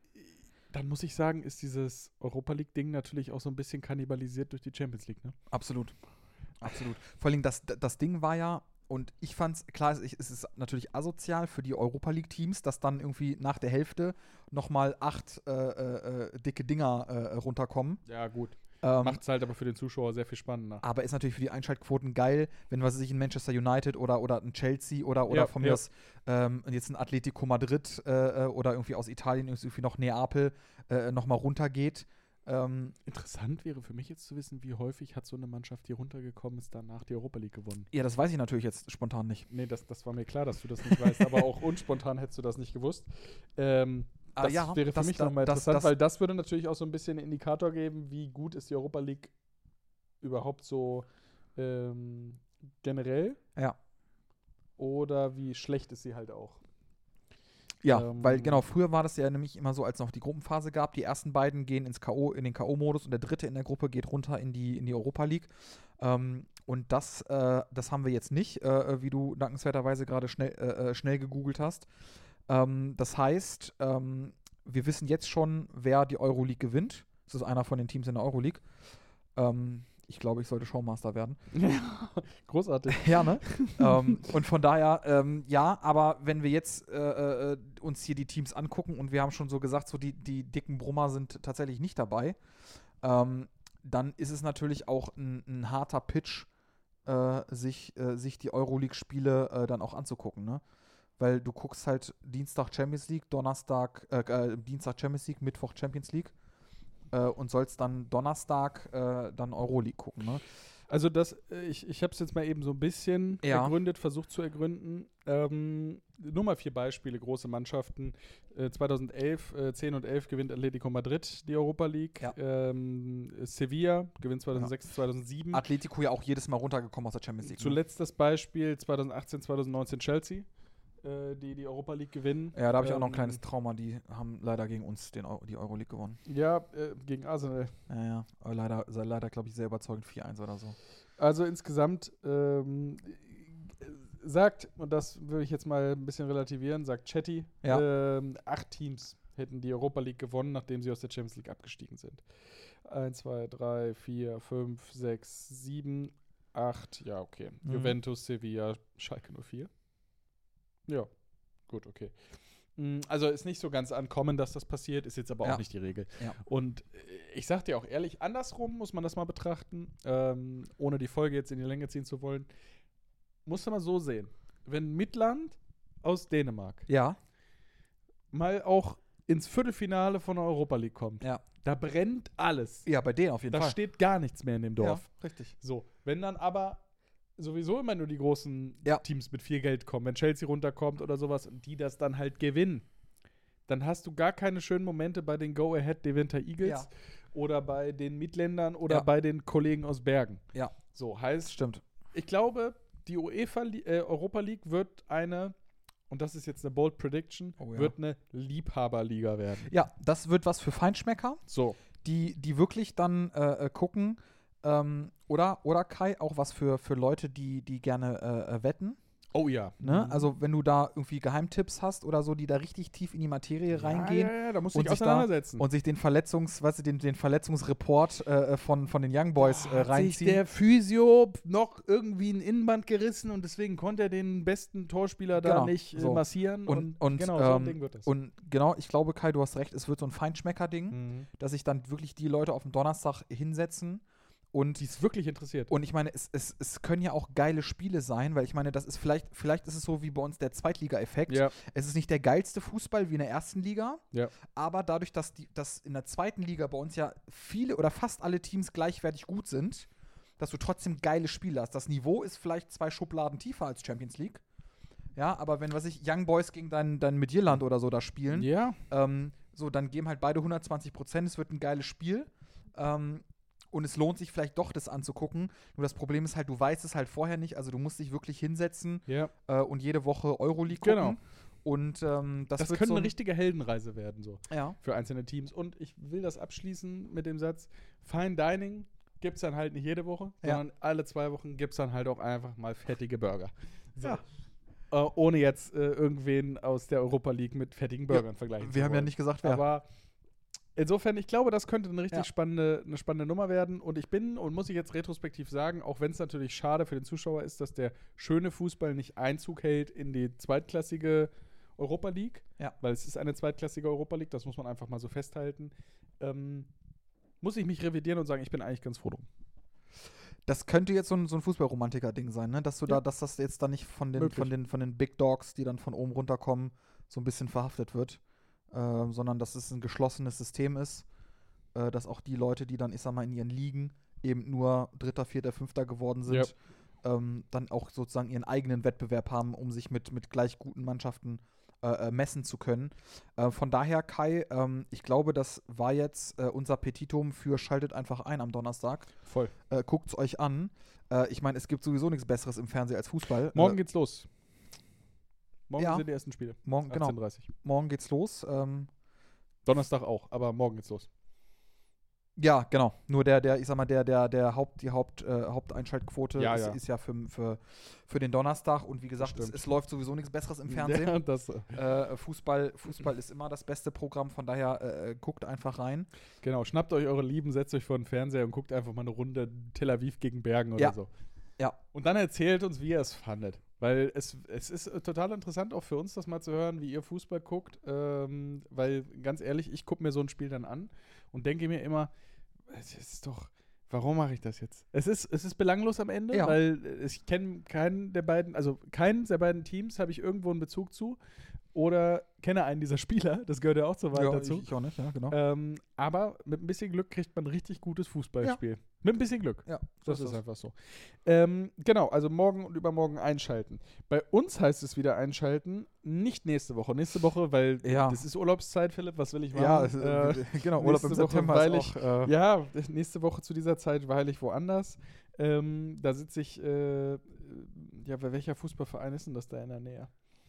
dann muss ich sagen, ist dieses Europa League-Ding natürlich auch so ein bisschen kannibalisiert durch die Champions League, ne? Absolut. Absolut. Vor allem, das, das Ding war ja, und ich fand's, klar, es ist- es ist natürlich asozial für die Europa League-Teams, dass dann irgendwie nach der Hälfte nochmal acht äh, äh, äh, dicke Dinger äh, runterkommen. Ja, gut. Ähm, Macht es halt aber für den Zuschauer sehr viel spannender. aber ist natürlich für die Einschaltquoten geil, wenn, was weiß ich, ein Manchester United oder, oder ein Chelsea oder, oder Ja, von mir ja. aus ähm, jetzt ein Atletico Madrid äh, äh, oder irgendwie aus Italien, irgendwie noch Neapel äh, nochmal runtergeht. Ähm, Interessant wäre für mich jetzt zu wissen, wie häufig hat so eine Mannschaft, die runtergekommen ist, danach die Europa League gewonnen. ja, das weiß ich natürlich jetzt spontan nicht. Nee, das, das war mir klar, dass du das nicht weißt, aber auch unspontan hättest du das nicht gewusst. Ähm, Ah, das ja, wäre für das- mich da- nochmal das- interessant, das- weil das würde natürlich auch so ein bisschen einen Indikator geben, wie gut ist die Europa League überhaupt so ähm, generell Ja. oder wie schlecht ist sie halt auch. Ja, Ähm, weil genau, früher war das ja nämlich immer so, als es noch die Gruppenphase gab, die ersten beiden gehen ins K O, in den K O-Modus und der dritte in der Gruppe geht runter in die, in die Europa League. Ähm, und das, äh, das haben wir jetzt nicht, äh, wie du dankenswerterweise gerade schnell, äh, äh, schnell gegoogelt hast. Ähm, das heißt, ähm, wir wissen jetzt schon, wer die Euroleague gewinnt. Das ist einer von den Teams in der Euroleague. Ähm, ich glaube, ich sollte Showmaster werden. Großartig. Ja, ne? ähm, und von daher, ähm, ja, aber wenn wir jetzt äh, äh, uns hier die Teams angucken und wir haben schon so gesagt, so die, die dicken Brummer sind tatsächlich nicht dabei, ähm, dann ist es natürlich auch ein, ein harter Pitch, äh, sich, äh, sich die Euroleague-Spiele äh, dann auch anzugucken, ne? Weil du guckst halt Dienstag Champions League, Donnerstag, äh, äh, Dienstag Champions League, Mittwoch Champions League äh, und sollst dann Donnerstag äh, dann Euroleague gucken, ne? Also das, äh, ich, ich habe es jetzt mal eben so ein bisschen Ja. ergründet, versucht zu ergründen. Ähm, nur mal vier Beispiele, große Mannschaften. Äh, zweitausendelf, äh, zehn und elf gewinnt Atletico Madrid die Europa League. Ja. Ähm, Sevilla gewinnt zweitausendsechs, zweitausendsieben. Atletico ja auch jedes Mal runtergekommen aus der Champions League. Ne? Zuletzt das Beispiel zweitausendachtzehn, zweitausendneunzehn Chelsea, äh, die die Europa League gewinnen. Ja, da habe ich auch noch ein Ähm, kleines Trauma. Die haben leider gegen uns den Eu die Euroleague gewonnen. Ja, äh, gegen Arsenal. Ja, ja. Aber leider, sei leider glaube ich, sehr überzeugend vier eins oder so. Also insgesamt ähm, sagt, und das will ich jetzt mal ein bisschen relativieren, sagt Chatty, Ja. ähm, acht Teams hätten die Europa League gewonnen, nachdem sie aus der Champions League abgestiegen sind. eins, zwei, drei, vier, fünf, sechs, sieben, acht, ja, okay. Mhm. Juventus, Sevilla, Schalke null vier. Ja, gut, okay. Mm, Also ist nicht so ganz ankommen, dass das passiert, ist jetzt aber Ja. auch nicht die Regel. Ja. Und äh, ich sag dir auch ehrlich, andersrum muss man das mal betrachten, ähm, ohne die Folge jetzt in die Länge ziehen zu wollen. Muss man mal so sehen. Wenn Midland aus Dänemark Ja. mal auch ins Viertelfinale von der Europa League kommt, Ja. da brennt alles. Ja, bei denen auf jeden Da Fall. steht gar nichts mehr in dem Dorf. Ja, richtig. So, wenn dann aber sowieso immer nur die großen Ja. Teams mit viel Geld kommen, wenn Chelsea runterkommt oder sowas und die das dann halt gewinnen, dann hast du gar keine schönen Momente bei den Go-Ahead Deventer Eagles Ja. oder bei den Midländern oder Ja. bei den Kollegen aus Bergen. Ja, So, heißt, stimmt. ich glaube, die UEFA Li- äh, Europa League wird eine, und das ist jetzt eine bold Prediction, Oh ja. wird eine Liebhaberliga werden. Ja, das wird was für Feinschmecker, So. die, die wirklich dann äh, äh, gucken. Ähm, oder, oder Kai, auch was für, für Leute, die, die gerne äh, äh, wetten. Oh ja. Ne? Mhm. Also, wenn du da irgendwie Geheimtipps hast oder so, die da richtig tief in die Materie reingehen Ja, ja, ja, da musst du und dich sich da- auseinandersetzen. und sich den Verletzungs, weißt du, den, den Verletzungsreport äh, von, von den Young Boys äh, Hat sich reinziehen. der Physio noch irgendwie ein Innenband gerissen und deswegen konnte er den besten Torspieler da Genau, nicht äh, so. massieren. Und- und, genau, so ein ähm, Ding wird das. Und genau, ich glaube, Kai, du hast recht, es wird so ein Feinschmecker-Ding, Mhm. dass sich dann wirklich die Leute auf den Donnerstag hinsetzen und Die ist wirklich interessiert. Und ich meine, es, es, es können ja auch geile Spiele sein, weil ich meine, das ist vielleicht, vielleicht ist es so wie bei uns der Zweitliga-Effekt. ja, Es ist nicht der geilste Fußball wie in der ersten Liga, ja. aber dadurch, dass, die, dass in der zweiten Liga bei uns ja viele oder fast alle Teams gleichwertig gut sind, dass du trotzdem geile Spiele hast. Das Niveau ist vielleicht zwei Schubladen tiefer als Champions League. Ja, aber wenn, was ich, Young Boys gegen dein, dein Midtjylland oder so da spielen, Ja, ähm, so, dann geben halt beide hundertzwanzig Prozent, es wird ein geiles Spiel. Ähm, und es lohnt sich vielleicht doch, das anzugucken. Nur das Problem ist halt, du weißt es halt vorher nicht. Also du musst dich wirklich hinsetzen ja. äh, und jede Woche Euroleague gucken. Genau. Und ähm, das, Das, wird könnte so eine ein, richtige Heldenreise werden, so ja. für einzelne Teams. Und ich will das abschließen mit dem Satz: Fine Dining gibt es dann halt nicht jede Woche, Ja. sondern alle zwei Wochen gibt es dann halt auch einfach mal fettige Burger. So. Ja. Äh, ohne jetzt äh, irgendwen aus der Europa League mit fettigen Burgern vergleichen zu Wir haben ja wollen. nicht gesagt, wer. Aber insofern, ich glaube, das könnte eine richtig Ja. spannende, eine spannende Nummer werden. Und ich bin, und muss ich jetzt retrospektiv sagen, auch wenn es natürlich schade für den Zuschauer ist, dass der schöne Fußball nicht Einzug hält in die zweitklassige Europa League, Ja. weil es ist eine zweitklassige Europa League, das muss man einfach mal so festhalten, ähm, muss ich mich revidieren und sagen, ich bin eigentlich ganz froh drum. Das könnte jetzt so ein, so ein Fußballromantiker-Ding sein, ne? Dass du Ja. da, dass das jetzt dann nicht von den, Möglich. von den, von den Big Dogs, die dann von oben runterkommen, so ein bisschen verhaftet wird. Ähm, sondern dass es ein geschlossenes System ist, äh, dass auch die Leute, die dann, ich sag mal, in ihren Ligen eben nur Dritter, Vierter, Fünfter geworden sind, ähm, dann auch sozusagen ihren eigenen Wettbewerb haben, um sich mit, mit gleich guten Mannschaften äh, äh, messen zu können. Äh, von daher, Kai, ähm, ich glaube, das war jetzt äh, unser Petitum für Schaltet einfach ein am Donnerstag. Voll. Äh, guckt's euch an. Äh, ich meine, es gibt sowieso nichts Besseres im Fernsehen als Fußball. Morgen äh, geht's los. Morgen ja. sind die ersten Spiele. morgen, genau, achtzehn Uhr dreißig. morgen geht's los. Ähm, Donnerstag auch, aber morgen geht's los. Ja, genau. Nur der, der, ich sag mal, der, der, der Haupt, die Haupt, äh, Haupteinschaltquote Ja, ist, ja. ist ja für, für, für den Donnerstag. Und wie gesagt, es, Stimmt. es läuft sowieso nichts Besseres im Fernsehen. Ja, das, Äh, Fußball, Fußball ist immer das beste Programm, von daher äh, guckt einfach rein. genau, schnappt euch eure Lieben, setzt euch vor den Fernseher und guckt einfach mal eine Runde Tel Aviv gegen Bergen oder Ja. so. Ja. Und dann erzählt uns, wie ihr es fandet. Weil es, es ist äh, total interessant auch für uns, das mal zu hören, wie ihr Fußball guckt. Ähm, weil, ganz ehrlich, ich gucke mir so ein Spiel dann an und denke mir immer, es ist doch, warum mache ich das jetzt? Es ist, es ist belanglos am Ende, Ja. weil ich kenne keinen der beiden, also keinen der beiden Teams habe ich irgendwo einen Bezug zu oder kenne einen dieser Spieler, das gehört ja auch zur Wahrheit dazu. Ich, ich auch nicht, ja, genau. Ähm, aber mit ein bisschen Glück kriegt man ein richtig gutes Fußballspiel. Mit ein bisschen Glück. ja, Das so ist einfach so. Ähm, genau, also morgen und übermorgen einschalten. Bei uns heißt es wieder einschalten, nicht nächste Woche. Nächste Woche, weil Ja. das ist Urlaubszeit, Philipp, was will ich machen? Ja, es, Äh, äh, genau, Urlaub im nächste Woche, September weil ist auch, äh, ja, nächste Woche zu dieser Zeit weile ich woanders. Ähm, da sitze ich, äh, ja, welcher Fußballverein ist denn das da in der Nähe?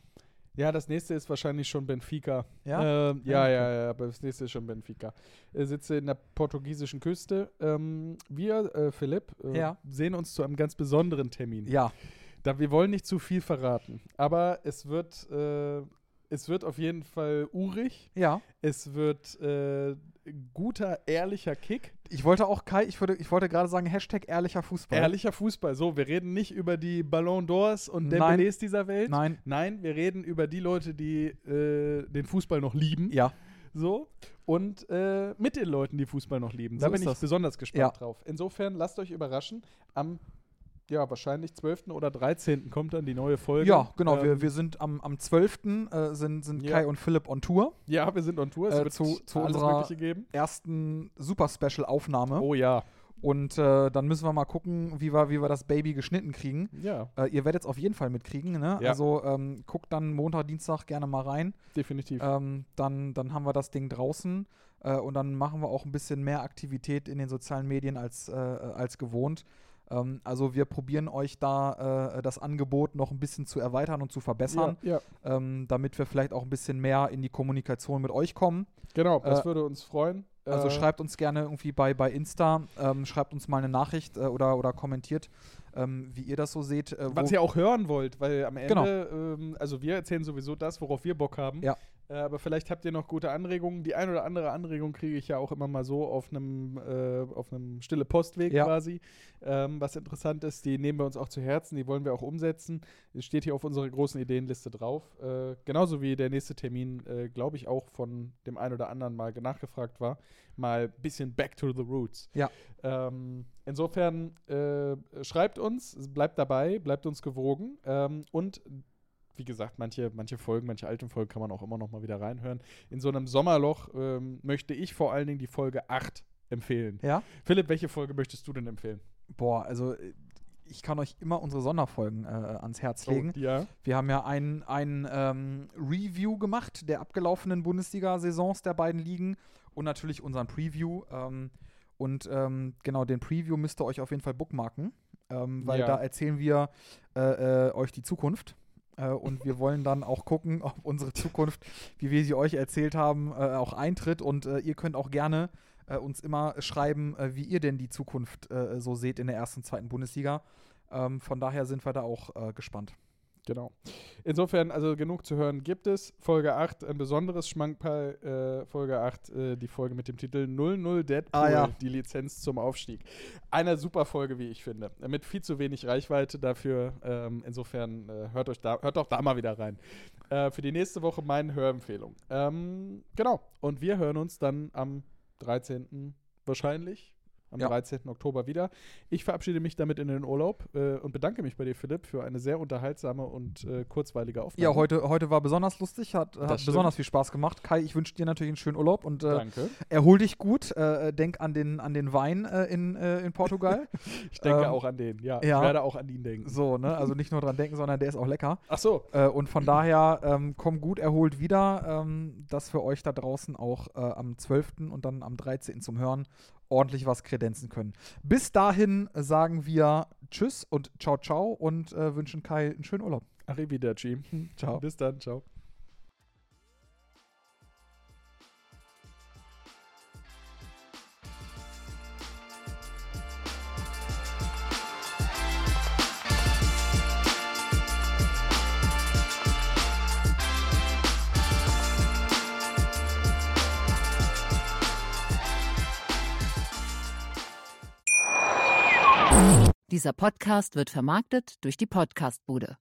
Ja, das nächste ist wahrscheinlich schon Benfica. Ja? Ähm, ja, Ah, okay. ja, ja, aber das nächste ist schon Benfica. Ich sitze in der portugiesischen Küste. Ähm, wir, äh, Philipp, äh, Ja. sehen uns zu einem ganz besonderen Termin. ja, Da, wir wollen nicht zu viel verraten, aber es wird, äh, es wird auf jeden Fall urig. ja. Es wird äh, guter, ehrlicher Kick. Ich wollte auch, Kai, ich, würde, ich wollte gerade sagen, Hashtag ehrlicher Fußball. Ehrlicher Fußball. So, wir reden nicht über die Ballon d'Ors und Nein. Dembélés dieser Welt. Nein, Nein, wir reden über die Leute, die äh, den Fußball noch lieben. ja. So. Und äh, mit den Leuten, die Fußball noch lieben. So Da bin ist ich das. besonders gespannt Ja. drauf. Insofern lasst euch überraschen. Am, ja, wahrscheinlich zwölften oder dreizehnten kommt dann die neue Folge. Ja, genau. Ähm, wir, wir sind am, am zwölften Äh, sind, sind Ja. Kai und Philipp on Tour. Ja, wir sind on Tour. Es Äh, wird zu- zu alles unserer- Mögliche geben. Ersten Super-Special-Aufnahme. Oh ja. Und äh, dann müssen wir mal gucken, wie wir, wie wir das Baby geschnitten kriegen. Ja, Äh, ihr werdet es auf jeden Fall mitkriegen. Ne? Ja. Also ähm, guckt dann Montag, Dienstag gerne mal rein. definitiv. Ähm, dann, dann haben wir das Ding draußen. Äh, und dann machen wir auch ein bisschen mehr Aktivität in den sozialen Medien als, äh, als gewohnt. Ähm, also wir probieren euch da äh, das Angebot noch ein bisschen zu erweitern und zu verbessern, ja, ja, ähm, damit wir vielleicht auch ein bisschen mehr in die Kommunikation mit euch kommen. genau. Das Äh, würde uns freuen. Also Äh, schreibt uns gerne irgendwie bei, bei Insta, ähm, schreibt uns mal eine Nachricht äh, oder, oder kommentiert, ähm, wie ihr das so seht. Äh, wo- was ihr auch hören wollt, weil am Ende, Genau. ähm, also wir erzählen sowieso das, worauf wir Bock haben. Ja. Äh, aber vielleicht habt ihr noch gute Anregungen. Die ein oder andere Anregung kriege ich ja auch immer mal so auf einem äh, auf einem stille Postweg Ja. quasi. Ähm, was interessant ist, die nehmen wir uns auch zu Herzen, die wollen wir auch umsetzen. Es steht hier auf unserer großen Ideenliste drauf. Äh, genauso wie der nächste Termin, äh, glaube ich, auch von dem einen oder anderen mal nachgefragt war. Mal ein bisschen back to the roots. Ja. Ähm, insofern äh, schreibt uns, bleibt dabei, bleibt uns gewogen ähm, und wie gesagt, manche, manche Folgen, manche alten Folgen kann man auch immer noch mal wieder reinhören. In so einem Sommerloch ähm, möchte ich vor allen Dingen die Folge acht empfehlen. Ja? Philipp, welche Folge möchtest du denn empfehlen? Boah, also äh, ich kann euch immer unsere Sonderfolgen äh, ans Herz legen. Oh, ja. Wir haben ja ein, ein ähm, Review gemacht der abgelaufenen Bundesliga-Saisons der beiden Ligen und natürlich unseren Preview. Ähm, und ähm, genau, den Preview müsst ihr euch auf jeden Fall bookmarken, ähm, weil Ja. da erzählen wir äh, äh, euch die Zukunft. Äh, und wir wollen dann auch gucken, ob unsere Zukunft, wie wir sie euch erzählt haben, äh, auch eintritt. Und äh, ihr könnt auch gerne äh, uns immer schreiben, äh, wie ihr denn die Zukunft äh, so seht in der ersten, zweiten Bundesliga. Ähm, von daher sind wir da auch äh, gespannt. Genau. Insofern, also genug zu hören gibt es. Folge acht, ein besonderes Schmankerl. Äh, Folge acht, äh, die Folge mit dem Titel null null Deadpool, Ah, ja. die Lizenz zum Aufstieg. Eine super Folge, wie ich finde. Mit viel zu wenig Reichweite dafür. Ähm, insofern äh, hört euch da, hört doch da mal wieder rein. Äh, für die nächste Woche meine Hörempfehlung. Ähm, genau. Und wir hören uns dann am dreizehnten wahrscheinlich. Am Ja. dreizehnten Oktober wieder. Ich verabschiede mich damit in den Urlaub äh, und bedanke mich bei dir, Philipp, für eine sehr unterhaltsame und äh, kurzweilige Aufnahme. Ja, heute, heute war besonders lustig, hat, hat stimmt. besonders viel Spaß gemacht. Kai, ich wünsche dir natürlich einen schönen Urlaub und äh, Danke. erhol dich gut. Äh, denk an den, an den Wein äh, in, äh, in Portugal. Ich denke ähm, auch an den, ja. ja. Ich werde auch an ihn denken. So, ne? Also nicht nur dran denken, sondern der ist auch lecker. Ach so. Äh, und von daher ähm, komm gut erholt wieder, ähm, dass für euch da draußen auch äh, am zwölften und dann am dreizehnten zum Hören ordentlich was kredenzen können. Bis dahin sagen wir Tschüss und Ciao, ciao und äh, wünschen Kai einen schönen Urlaub. Arrivederci. Ciao. Bis dann. Ciao. Dieser Podcast wird vermarktet durch die Podcastbude.